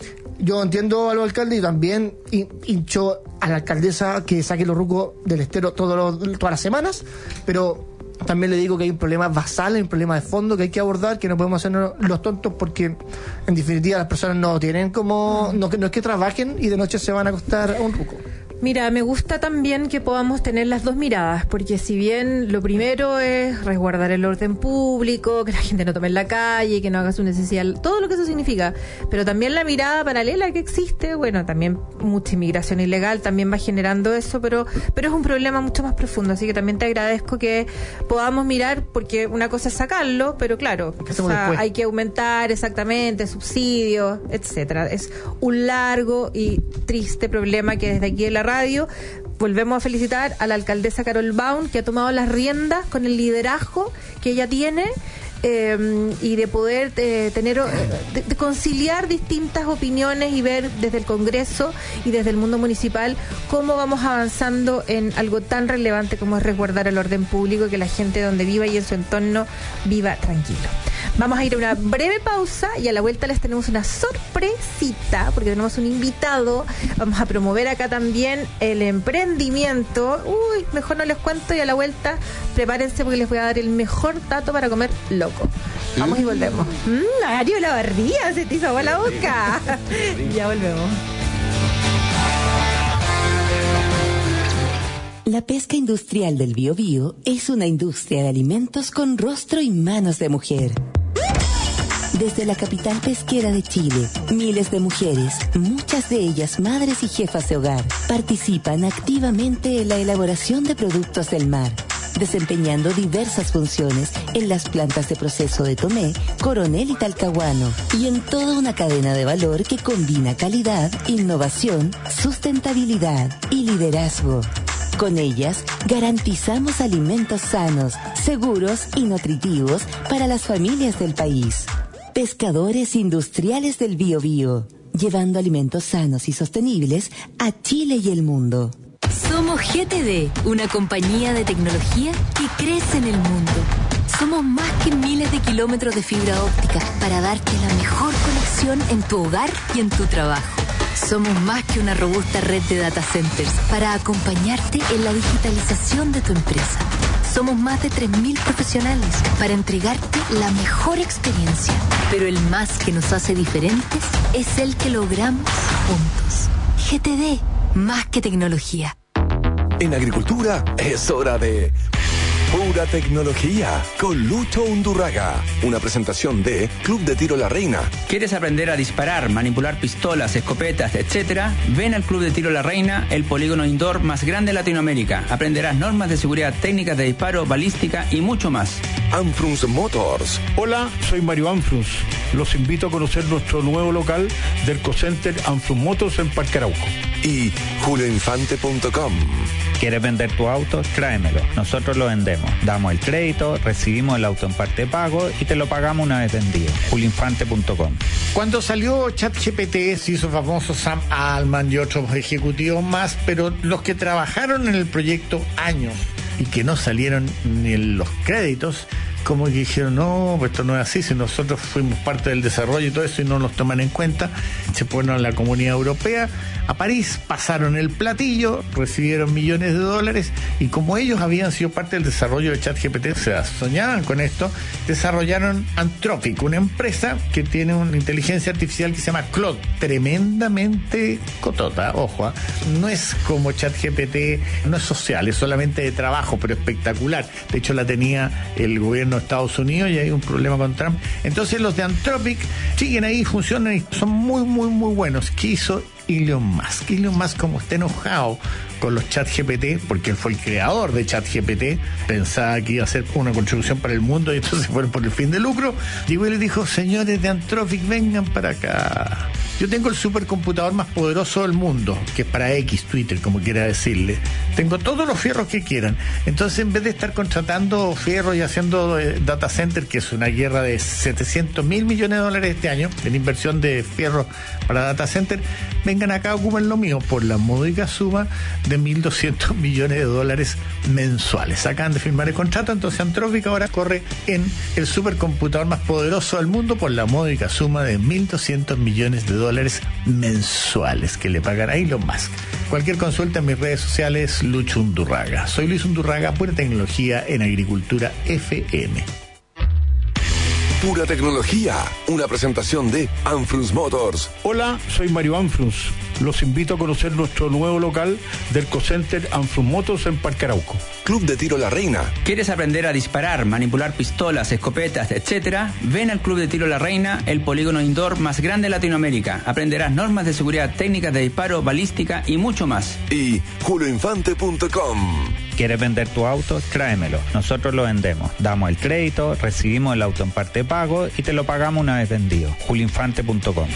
yo entiendo a los alcaldes y también hincho a la alcaldesa que saque los rucos del estero todo lo, todas las semanas, pero también le digo que hay un problema basal, hay un problema de fondo que hay que abordar, que no podemos hacernos los tontos, porque en definitiva las personas no tienen como, no, no es que trabajen y de noche se van a acostar a un ruco. Mira, me gusta también que podamos tener las dos miradas, porque si bien lo primero es resguardar el orden público, que la gente no tome en la calle, que no haga su necesidad, todo lo que eso significa, pero también la mirada paralela que existe, bueno, también mucha inmigración ilegal también va generando eso, pero pero es un problema mucho más profundo, así que también te agradezco que podamos mirar, porque una cosa es sacarlo, pero claro, o sea, hay que aumentar exactamente subsidios, etcétera. Es un largo y triste problema que desde aquí en la radio volvemos a felicitar a la alcaldesa Carol Baum, que ha tomado las riendas con el liderazgo que ella tiene, eh, y de poder eh, tener de, de conciliar distintas opiniones y ver desde el Congreso y desde el mundo municipal cómo vamos avanzando en algo tan relevante como es resguardar el orden público y que la gente donde viva y en su entorno viva tranquilo. Vamos a ir a una breve pausa y a la vuelta les tenemos una sorpresita porque tenemos un invitado. Vamos a promover acá también el emprendimiento. Uy, mejor no les cuento y a la vuelta prepárense porque les voy a dar el mejor dato para comer loco. Vamos y volvemos. Mmm, Ario la barría, se te hizo agua la boca. Ya volvemos. La pesca industrial del Biobío es una industria de alimentos con rostro y manos de mujer. Desde la capital pesquera de Chile, miles de mujeres, muchas de ellas madres y jefas de hogar, participan activamente en la elaboración de productos del mar, desempeñando diversas funciones en las plantas de proceso de Tomé, Coronel y Talcahuano, y en toda una cadena de valor que combina calidad, innovación, sustentabilidad y liderazgo. Con ellas, garantizamos alimentos sanos, seguros y nutritivos para las familias del país. Pescadores Industriales del Biobío, llevando alimentos sanos y sostenibles a Chile y el mundo. Somos G T D, una compañía de tecnología que crece en el mundo. Somos más que miles de kilómetros de fibra óptica para darte la mejor conexión en tu hogar y en tu trabajo. Somos más que una robusta red de data centers para acompañarte en la digitalización de tu empresa. Somos más de tres mil profesionales para entregarte la mejor experiencia. Pero el más que nos hace diferentes es el que logramos juntos. G T D, más que tecnología. En agricultura es hora de Pura Tecnología con Lucho Undurraga. Una presentación de Club de Tiro La Reina. ¿Quieres aprender a disparar, manipular pistolas, escopetas, etcétera? Ven al Club de Tiro La Reina, el polígono indoor más grande de Latinoamérica. Aprenderás normas de seguridad, técnicas de disparo, balística y mucho más. Anfrunz Motors. Hola, soy Mario Anfrunz. Los invito a conocer nuestro nuevo local del Ecocenter Anfrunz Motors en Parque Arauco. Y julio infante punto com. ¿Quieres vender tu auto? Tráemelo. Nosotros lo vendemos. Damos el crédito, recibimos el auto en parte de pago y te lo pagamos una vez vendido. julio infante punto com. Cuando salió ChatGPT se hizo famoso Sam Altman y otros ejecutivos más, pero los que trabajaron en el proyecto años y que no salieron ni en los créditos, como que dijeron, no, pues esto no es así, si nosotros fuimos parte del desarrollo y todo eso y no nos toman en cuenta, se fueron a la Comunidad Europea, a París, pasaron el platillo, recibieron millones de dólares y como ellos habían sido parte del desarrollo de ChatGPT, se soñaban con esto, desarrollaron Anthropic, una empresa que tiene una inteligencia artificial que se llama Claude, tremendamente cotota, ojo, ¿eh? No es como ChatGPT, no es social, es solamente de trabajo, pero espectacular. De hecho la tenía el gobierno de Estados Unidos y hay un problema con Trump. Entonces los de Anthropic siguen ahí, funcionan y son muy, muy, muy buenos. ¿Qué hizo Elon Musk? Elon Musk, como está enojado con los ChatGPT, porque él fue el creador de ChatGPT, pensaba que iba a ser una contribución para el mundo y entonces fueron por el fin de lucro, llegó y le dijo, señores de Anthropic, vengan para acá. Yo tengo el supercomputador más poderoso del mundo, que es para X, Twitter, como quiera decirle. Tengo todos los fierros que quieran. Entonces, en vez de estar contratando fierros y haciendo eh, data center, que es una guerra de setecientos mil millones de dólares este año, en inversión de fierros para data center, vengan acá, ocupen lo mío, por la módica suma de mil doscientos millones de dólares mensuales. Acaban de firmar el contrato, entonces Anthropic ahora corre en el supercomputador más poderoso del mundo por la módica suma de mil doscientos millones de dólares mensuales que le pagará Elon Musk. Cualquier consulta en mis redes sociales, Lucho Undurraga. Soy Luis Undurraga, Pura Tecnología en Agricultura F M. Pura Tecnología, una presentación de Anfrunz Motors. Hola, soy Mario Anfrunz. Los invito a conocer nuestro nuevo local del Ecocenter Anfrunz Motors en Parque Arauco. Club de Tiro La Reina. ¿Quieres aprender a disparar, manipular pistolas, escopetas, etcétera? Ven al Club de Tiro La Reina, el polígono indoor más grande de Latinoamérica. Aprenderás normas de seguridad, técnicas de disparo, balística y mucho más. Y julio infante punto com. ¿Quieres vender tu auto? Tráemelo. Nosotros lo vendemos. Damos el crédito, recibimos el auto en parte de pago y te lo pagamos una vez vendido. julio infante punto com.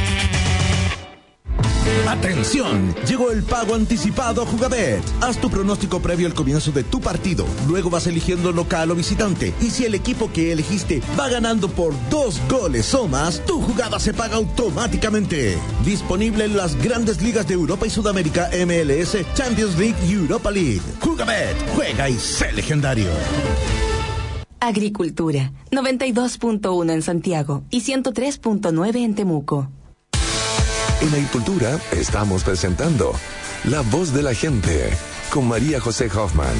¡Atención! Llegó el pago anticipado a Jugabet. Haz tu pronóstico previo al comienzo de tu partido. Luego vas eligiendo local o visitante. Y si el equipo que elegiste va ganando por dos goles o más, tu jugada se paga automáticamente. Disponible en las grandes ligas de Europa y Sudamérica, M L S, Champions League y Europa League. Jugabet, juega y sé legendario. Agricultura, noventa y dos punto uno en Santiago y ciento tres punto nueve en Temuco. En Agricultura estamos presentando La Voz de la Gente con María José Hoffman.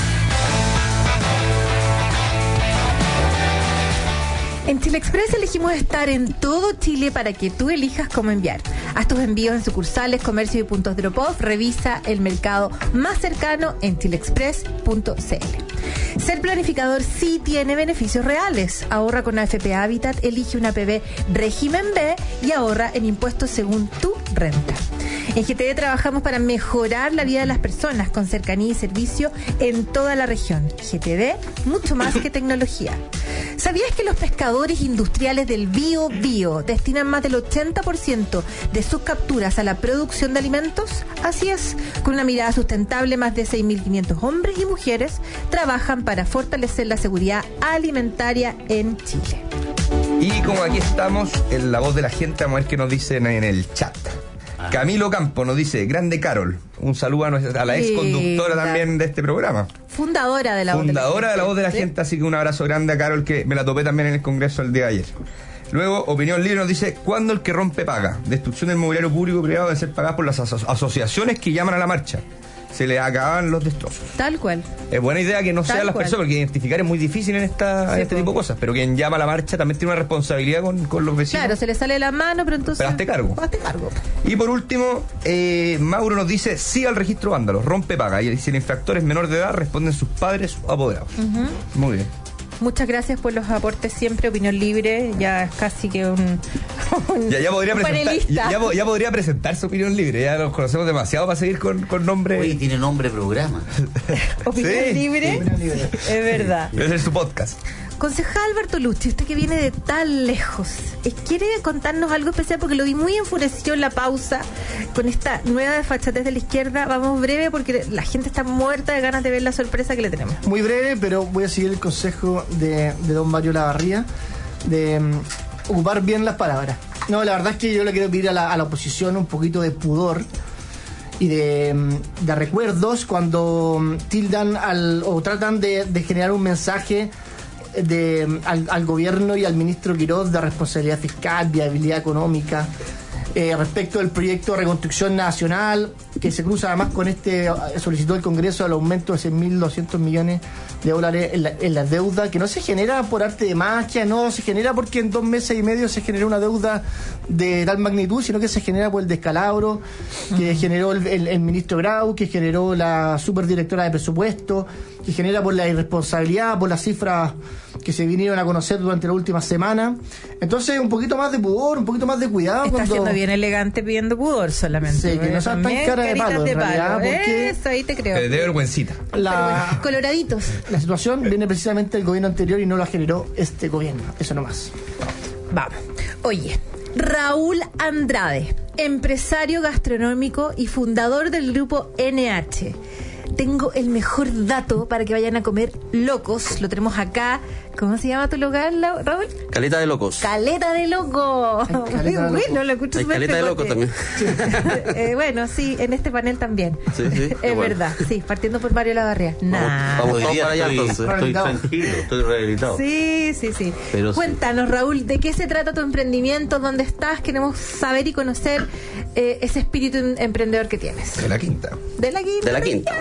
En Chile Express elegimos estar en todo Chile para que tú elijas cómo enviar. Haz tus envíos en sucursales, comercios y puntos drop-off. Revisa el mercado más cercano en chile express punto c l. Ser planificador sí tiene beneficios reales. Ahorra con A F P Habitat, elige una P B régimen B y ahorra en impuestos según tu renta. En G T D trabajamos para mejorar la vida de las personas con cercanía y servicio en toda la región. G T D, mucho más que tecnología. ¿Sabías que los pescadores industriales del Bio Bio destinan más del ochenta por ciento de sus capturas a la producción de alimentos? Así es, con una mirada sustentable, más de seis mil quinientos hombres y mujeres trabajan para fortalecer la seguridad alimentaria en Chile. Y como aquí estamos, en La Voz de la Gente, vamos a ver qué nos dicen en el chat. Camilo Campo nos dice, grande Carol, un saludo a, nuestra, a la ex conductora también de este programa. Fundadora de La Voz de la Gente. Fundadora de La Voz de la Gente, así que un abrazo grande a Carol, que me la topé también en el Congreso el día de ayer. Luego, Opinión Libre nos dice, ¿cuándo el que rompe paga? Destrucción del mobiliario público y privado debe ser pagada por las aso- asociaciones que llaman a la marcha. Se les acaban los destrozos. Tal cual. Es buena idea que no Tal sean las cual. personas, porque identificar es muy difícil en esta, Sí, este po. tipo de cosas, pero quien llama a la marcha también tiene una responsabilidad con, con los vecinos. Claro, se le sale de la mano, pero entonces... Pero hazte cargo. Hazte cargo. Y por último, eh, Mauro nos dice, sí al registro vándalos, rompe paga, y si el infractor es menor de edad, responden sus padres o apoderados. Ujú. Muy bien. Muchas gracias por los aportes siempre. Opinión Libre ya es casi que un, un Ya, ya, podría un presentar, panelista. ya, ya po- ya podría presentar su Opinión Libre, ya nos conocemos demasiado para seguir con, con nombre. Oye, tiene nombre programa. Opinión Sí. Libre, es verdad. Ese es su podcast. Concejal Bertolucci, usted que viene de tan lejos, eh, ¿quiere contarnos algo especial? Porque lo vi muy enfurecido en la pausa con esta nueva desfachatez de la izquierda. Vamos breve porque la gente está muerta de ganas de ver la sorpresa que le tenemos. Muy breve, pero voy a seguir el consejo de, de don Mario Lavarría de um, ocupar bien las palabras. No, la verdad es que yo le quiero pedir a la, a la oposición un poquito de pudor y de, um, de recuerdos cuando um, tildan al, o tratan de, de generar un mensaje de, al, al gobierno y al ministro Quiroz de responsabilidad fiscal, viabilidad económica, eh, respecto del proyecto de reconstrucción nacional, que se cruza además con este, solicitó el Congreso el aumento de seis mil doscientos millones de dólares en la, en la deuda, que no se genera por arte de magia, no se genera porque en dos meses y medio se generó una deuda de tal magnitud, sino que se genera por el descalabro que uh-huh. generó el, el, el ministro Grau, que generó la superdirectora de presupuesto, que genera por la irresponsabilidad, por las cifras que se vinieron a conocer durante la última semana. Entonces, un poquito más de pudor, un poquito más de cuidado. Está cuando... siendo bien elegante pidiendo pudor solamente. Sí, que no sean tan cara de palo, en realidad, porque... Eso, ahí te creo. Eh, de vergüencita. La... Coloraditos. La situación viene precisamente del gobierno anterior y no la generó este gobierno. Eso nomás. Vamos. Oye, Raúl Andrade, empresario gastronómico y fundador del grupo N H. Tengo el mejor dato para que vayan a comer locos. Lo tenemos acá. ¿Cómo se llama tu lugar, Raúl? Caleta de Locos. Caleta de Loco. Muy bueno, lo escucho Hay súper Caleta de Locos también. eh, bueno, sí, en este panel también. Sí, sí. Es bueno. verdad, sí, partiendo por Mario Lavarría. Nah. Vamos, Vamos para allá estoy, entonces. estoy tranquilo, estoy rehabilitado. Sí, sí, sí. Pero Cuéntanos, sí. Raúl, ¿de qué se trata tu emprendimiento? ¿Dónde estás? Queremos saber y conocer eh, ese espíritu emprendedor que tienes. De la quinta. De la quinta. De la quinta.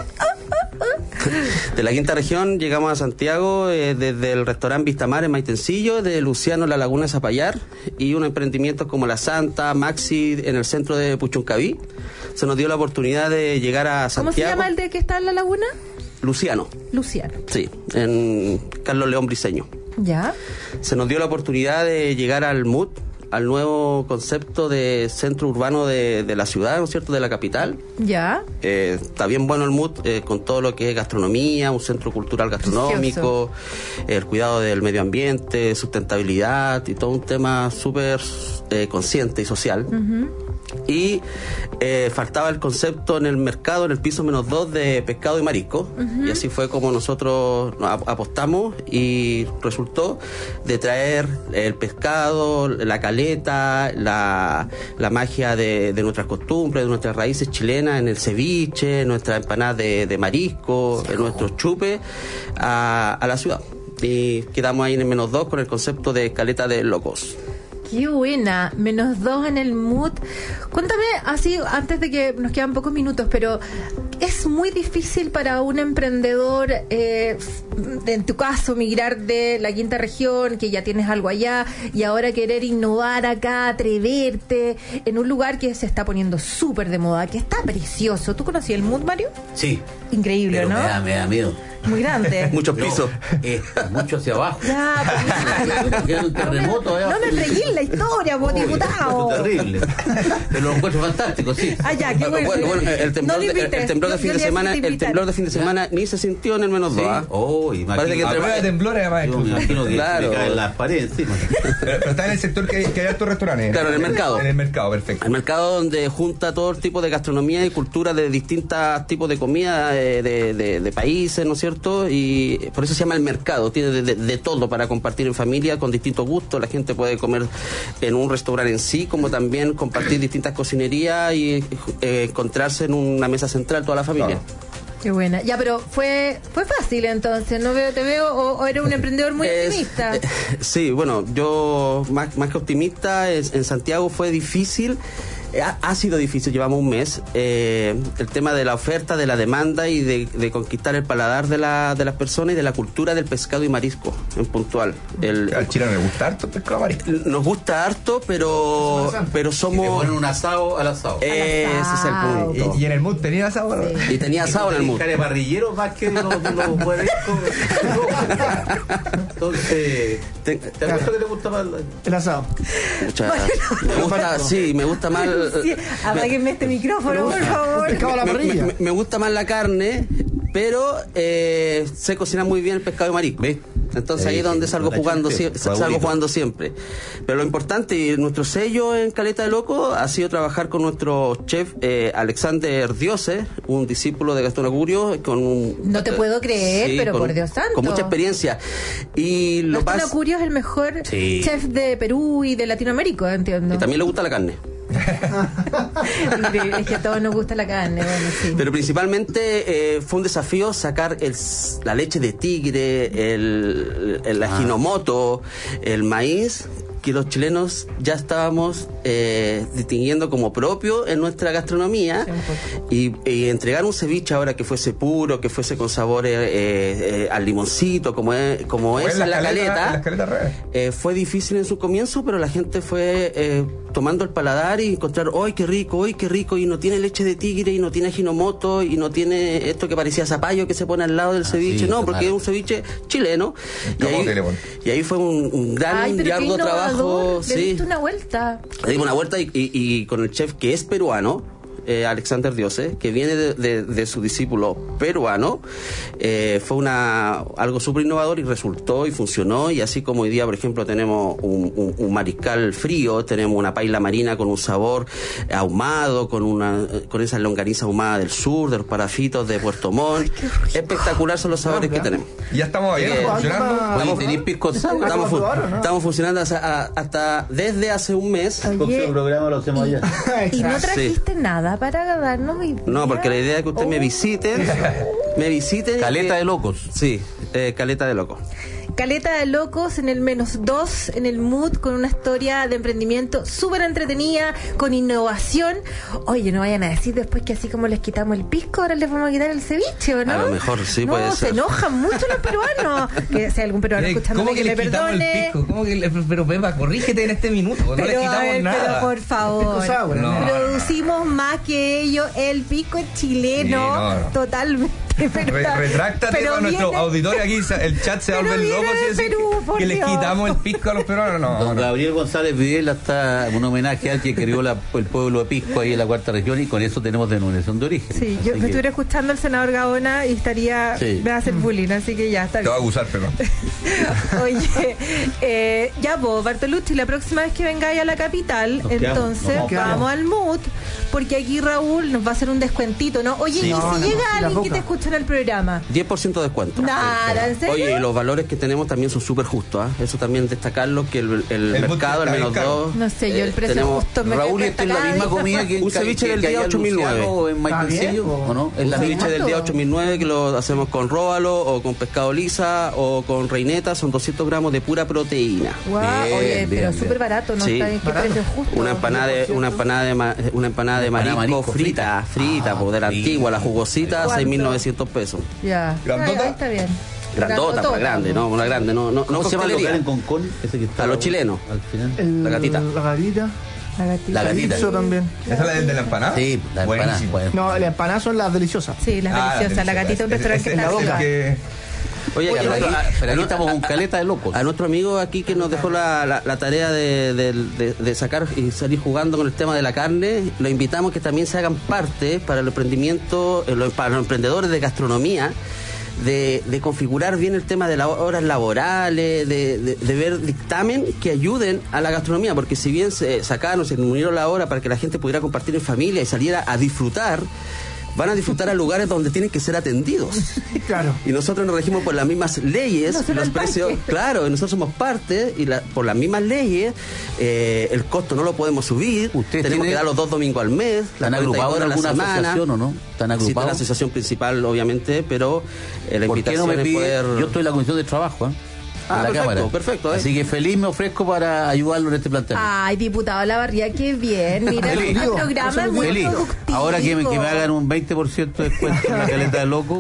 De la quinta región llegamos a Santiago eh, desde el restaurante Vistamar en Maitencillo, de Luciano La Laguna Zapallar y unos emprendimientos como La Santa, Maxi en el centro de Puchuncaví. Se nos dio la oportunidad de llegar a Santiago. ¿Cómo se llama el de que está en La Laguna? Luciano. Luciano. Sí, en Carlos León Briceño. Ya. Se nos dio la oportunidad de llegar al M U T, al nuevo concepto de centro urbano de, de la ciudad, ¿no es cierto?, de la capital. Ya. Eh, está bien bueno el M U T, eh, con todo lo que es gastronomía, un centro cultural gastronómico, eh, el cuidado del medio ambiente, sustentabilidad y todo un tema súper eh, consciente y social. Uh-huh. Y eh, faltaba el concepto en el mercado, en el piso menos dos, de pescado y marisco. Uh-huh. Y así fue como nosotros apostamos y resultó de traer el pescado, la caleta, la, la magia de, de nuestras costumbres, de nuestras raíces chilenas en el ceviche, nuestra empanada de, de marisco, en nuestros chupes a, a la ciudad. y quedamos ahí en el menos dos con el concepto de Caleta de Locos. Qué buena, menos dos en el mood. Cuéntame, así, antes de que nos quedan pocos minutos, pero es muy difícil para un emprendedor, eh, en tu caso, migrar de la quinta región, que ya tienes algo allá, y ahora querer innovar acá, atreverte, en un lugar que se está poniendo súper de moda, que está precioso. ¿Tú conocías el mood, Mario? Sí. Increíble, pero ¿no? Me da, me da miedo. Muy grande. Muchos pisos. Eh, mucho hacia abajo. Ya, Queda un terremoto. no me freguí la historia, vos, diputado. Es terrible. Pero lo encuentro fantástico, sí. Ah, ya, qué bueno. Bueno, bueno, el temblor, No de, le invites. el temblor de Yo- fin yo de le semana, invité a el invitar. temblor de fin de semana ni se sintió en el menos dos. Sí. ¿ah? Oh, Parece que A prueba de entre- temblores, además. Yo me incluso. imagino que Claro. me caen las paredes encima. Pero, pero está en el sector que, que hay altos restaurantes. Claro, en el mercado. En el mercado, perfecto. El mercado donde junta todo tipo de gastronomía y cultura de distintos tipos de comida eh, de, de, de países, ¿no es cierto? Y por eso se llama el mercado. Tiene de, de, de todo para compartir en familia con distintos gustos. La gente puede comer en un restaurante en sí, como también compartir distintas cocinerías y eh, encontrarse en una mesa central toda la familia. Qué buena. Ya, pero fue fue fácil entonces. No veo, te veo, o, o eres un emprendedor muy Es- optimista. eh, sí, bueno, yo más, más que optimista, es- en Santiago fue difícil. Eh, Ha, ha sido difícil, llevamos un mes. Eh, el tema de la oferta, de la demanda y de, de conquistar el paladar de, la, de las personas y de la cultura del pescado y marisco en puntual. El, Al chileno le gusta harto el pescado marisco. Nos gusta harto, pero, pero Y le somos. ponen un asado al asado. Ese es el punto. Y, y en el mood tenía asado, ¿no? Y tenía asado en el mundo. Care parrillero más que los, los mariscos. Entonces, Te- ¿te has visto que te gusta más? El asado. Mucha- me gusta, sí, me gusta más. Sí, apáguenme este micrófono, por favor. Pescado a la me, parrilla. me- me gusta más la carne, pero eh, sé cocinar muy bien el pescado y marisco. ¿Ves? Entonces Ahí ahí es donde sí, salgo la jugando, chiste, sie- salgo favorito. jugando siempre. Pero lo importante y nuestro sello en Caleta de Loco ha sido trabajar con nuestro chef eh, Alexander Diose, un discípulo de Gastón Acurio, con un No te puedo creer, sí, pero con- por Dios santo. con mucha experiencia. Y lo Gastón más Acurio es el mejor Sí. chef de Perú y de Latinoamérica, entiendo. y también le gusta la carne. Increíble, es que a todos nos gusta la carne, bueno, sí. Pero principalmente eh, fue un desafío sacar el, la leche de tigre, el, el ajinomoto, el maíz, que los chilenos ya estábamos eh, distinguiendo como propio en nuestra gastronomía, y, y entregar un ceviche ahora que fuese puro, que fuese con sabores eh, eh, al limoncito, como es, como Fue es en la, la caleta- caleta, en las caletas reales. eh, fue difícil en su comienzo, pero la gente fue eh, tomando el paladar y encontrar, ¡ay, qué rico, ay, qué rico! Y no tiene leche de tigre, y no tiene ajinomoto, y no tiene esto que parecía zapallo que se pone al lado del ceviche. sí, no, qué porque malo. es un ceviche chileno. Y ahí, Camote le pone. y ahí fue un, un gran Ay, y pero qué arduo trabajo. innovador. Le Sí. diste una vuelta. Le dimos una vuelta y, y- y con el chef que es peruano, eh, Alexander Diose, que viene de, de- de su discípulo peruano, eh, fue una algo súper innovador y resultó y funcionó. Y así como hoy día, por ejemplo, tenemos un, un- un mariscal frío, tenemos una paila marina con un sabor ahumado, con una con esa longaniza ahumada del sur, de los parafitos de Puerto Montt. Espectacular son los sabores que tenemos. Y ya estamos abiertos, Eh, funcionando. Oye, ¿tenéis pisco sour? Estamos, fu- probar, ¿o no? estamos funcionando hasta, a- hasta desde hace un mes. El próximo programa lo hacemos allá. Y no Sí. trajiste nada para darnos hoy día. No, porque la idea es que usted me Oh. visite, me visite. Caleta que- de locos. Sí, eh, Caleta de Locos. Caleta de Locos en el menos dos, en el mood, con una historia de emprendimiento súper entretenida, con innovación. Oye, no vayan a decir después que así como les quitamos el pisco, ahora les vamos a quitar el ceviche, ¿o no? A lo mejor sí no, puede se ser. enojan mucho los peruanos. Que si hay algún peruano Eh, escuchándome ¿Cómo que que, le me quitamos el perdone. pisco? ¿Cómo que le- pero Pepa, corrígete en este minuto. No le Pero, a quitamos ver, nada. pero por favor, Pisco sour, No. producimos más que ellos. El pisco es chileno, Sí, no, no. totalmente. Pero, Re- retráctate pero para nuestro viene- auditorio aquí, sa- el chat se va a Pero volver loco viene si de decir Perú, que, por que les Dios. quitamos el pisco a los peruanos. No, Don no. Gabriel González Videla está un homenaje al que creó la- el pueblo de Pisco ahí en la cuarta región, y con eso tenemos denominación de origen. Sí, yo Así me que- estuviera escuchando al senador Gaona y estaría, Sí. me va a hacer bullying, así que ya está Te va a bien. acusar, pero Oye, eh, ya vos, Bartolucci, la próxima vez que vengáis a la capital, Nos quedamos, entonces nos quedamos. vamos al mood porque aquí Raúl nos va a hacer un descuentito, ¿no? Oye, Sí. y No, si no, llega no, alguien que te escucha en el programa. diez por ciento de descuento. Nada, ¿en serio? Oye, y los valores que tenemos también son súper justos. ¿ah? Eso también destacarlo, que el, el, El mercado, el multi- menos dos. No sé, yo el precio tenemos- justo me Raúl, me ¿esta es la misma comida que en Un Ca- ceviche que- del que día hay en ocho mil nueve. Luciano o en Está Maicancillo, bien, ¿o no? Es Un la ceviche misma. del día ocho mil nueve que lo hacemos con róbalo o con pescado lisa o con reineta, son doscientos gramos de pura proteína. Guau, Bien, oye, bien, pero bien. súper barato, ¿no? Sí. Está bien, qué Barato. precio justo. Una empanada de, una empanada de, ma- una empanada de Empanada de marisco, marisco frita, frita, Ah, pues, de la frita. antigua, la jugosita, ¿Cuánto? seis mil novecientos pesos. Ya. ¿Grandota? Ah, ahí está bien. Grandota, para grande, no, una grande, no, no, ¿Cómo no se llama el local en coctelería. Concón? Ese que está A los chilenos. Al final. El- La gatita. La gatita. La gatita. La gatita. Chorizo también. ¿Esa es la del de la empanada? Sí, la empanada. Buenísimo. Bueno. No, las empanadas son las deliciosas. Sí, las Ah, deliciosas. La gatita, un ese- restaurante ese que está es el arriba. que- Oye, Oye, pero pero aquí- aquí, pero aquí a- estamos con caleta de locos. A nuestro amigo aquí que nos dejó la, la- la tarea de, de- de- de sacar y salir jugando con el tema de la carne, lo invitamos que también se hagan parte para el emprendimiento, eh, lo- para los emprendedores de gastronomía, de, de configurar bien el tema de las horas laborales, de, de- de ver dictamen que ayuden a la gastronomía, porque si bien se sacaron, se unieron la hora para que la gente pudiera compartir en familia y saliera a disfrutar, van a disfrutar a lugares donde tienen que ser atendidos. Claro. Y nosotros nos regimos por las mismas leyes, No, solo los el precios, parque. claro, y nosotros somos parte, y la- por las mismas leyes, eh, el costo no lo podemos subir, ¿Ustedes tenemos tienen- que dar los dos domingos al mes, ¿Están las cuarenta agrupados en horas a la alguna semana. asociación o no? ¿Están Sí, agrupados? la asociación principal, obviamente, pero eh, la ¿Por qué no invitación me es pide? poder... Yo estoy en la comisión de trabajo, ¿eh? Ah, En la perfecto, Cámara. perfecto, ¿eh? Así que feliz me ofrezco para ayudarlo en este planteamiento. Ay, diputado Lavarría, qué bien. Mira, Feliz. el programa es muy Feliz. productivo. Ahora que me, que me hagan un veinte por ciento de descuento en la caleta de loco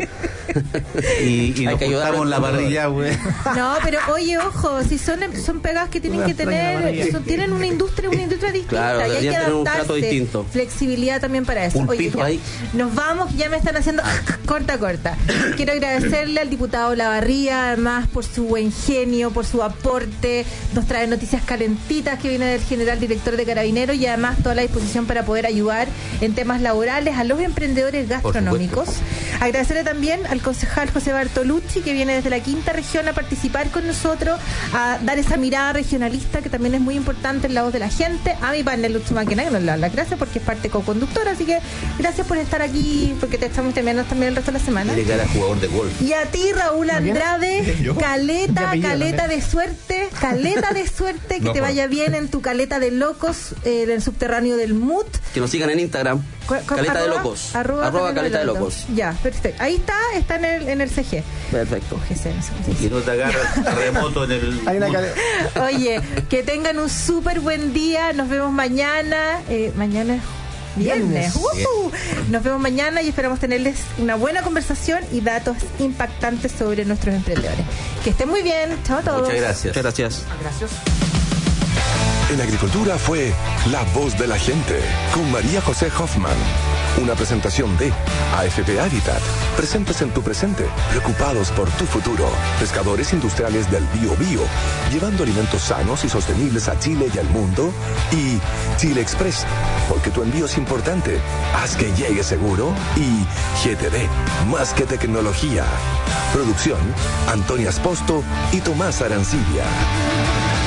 y, y nos que ayudar juntamos a la los parrilla, güey. No, pero oye, ojo, si son son pegas que tienen que tener, son- tienen una industria, una industria distinta Claro, y hay que deberían tener un trato adaptarse. distinto. Flexibilidad también para eso. Un Oye, pito ya, ahí. nos vamos, ya me están haciendo corta, corta. Quiero agradecerle al diputado Lavarría, además, por su buen genio, por su aporte. Nos trae noticias calentitas que viene del general director de Carabineros y además toda la disposición para poder ayudar en temas laborales a los emprendedores gastronómicos. Agradecerle también al concejal José Bartolucci, que viene desde la quinta región a participar con nosotros, a dar esa mirada regionalista que también es muy importante en la voz de la gente. A mi partner Lucho Maquena, que nos da las gracias porque es parte co-conductora, así que gracias por estar aquí, porque te estamos terminando también el resto de la semana. Tiene cara de jugador de golf. Y a ti, Raúl Andrade, ¿Yo? caleta, De apellido caleta también. de suerte, caleta de suerte, que No, te por- vaya bien en tu caleta de locos, eh, en el subterráneo del M U T. Que nos sigan en Instagram, Cu- cu- Caleta de arroba- Locos, arroba arroba Caleta de Loco. Locos. Ya, perfecto. Ahí está, está en el, en el C G. Perfecto. G C, no sé cómo se dice. Y no te agarras terremoto en el. Hay una caleta. Oye, que tengan un súper buen día. Nos vemos mañana. Eh, mañana es viernes. Viernes. ¡Uhú! Nos vemos mañana y esperamos tenerles una buena conversación y datos impactantes sobre nuestros emprendedores. Que estén muy bien. Chao a todos. Muchas gracias. Muchas gracias. Gracias. En Agricultura fue La Voz de la Gente con María José Hoffman. Una presentación de A F P Habitat. Presentes en tu presente, preocupados por tu futuro. Pescadores industriales del Bio Bio, llevando alimentos sanos y sostenibles a Chile y al mundo. Y Chile Express, porque tu envío es importante. Haz que llegue seguro. Y G T D, más que tecnología. Producción, Antonia Esposto y Tomás Arancibia.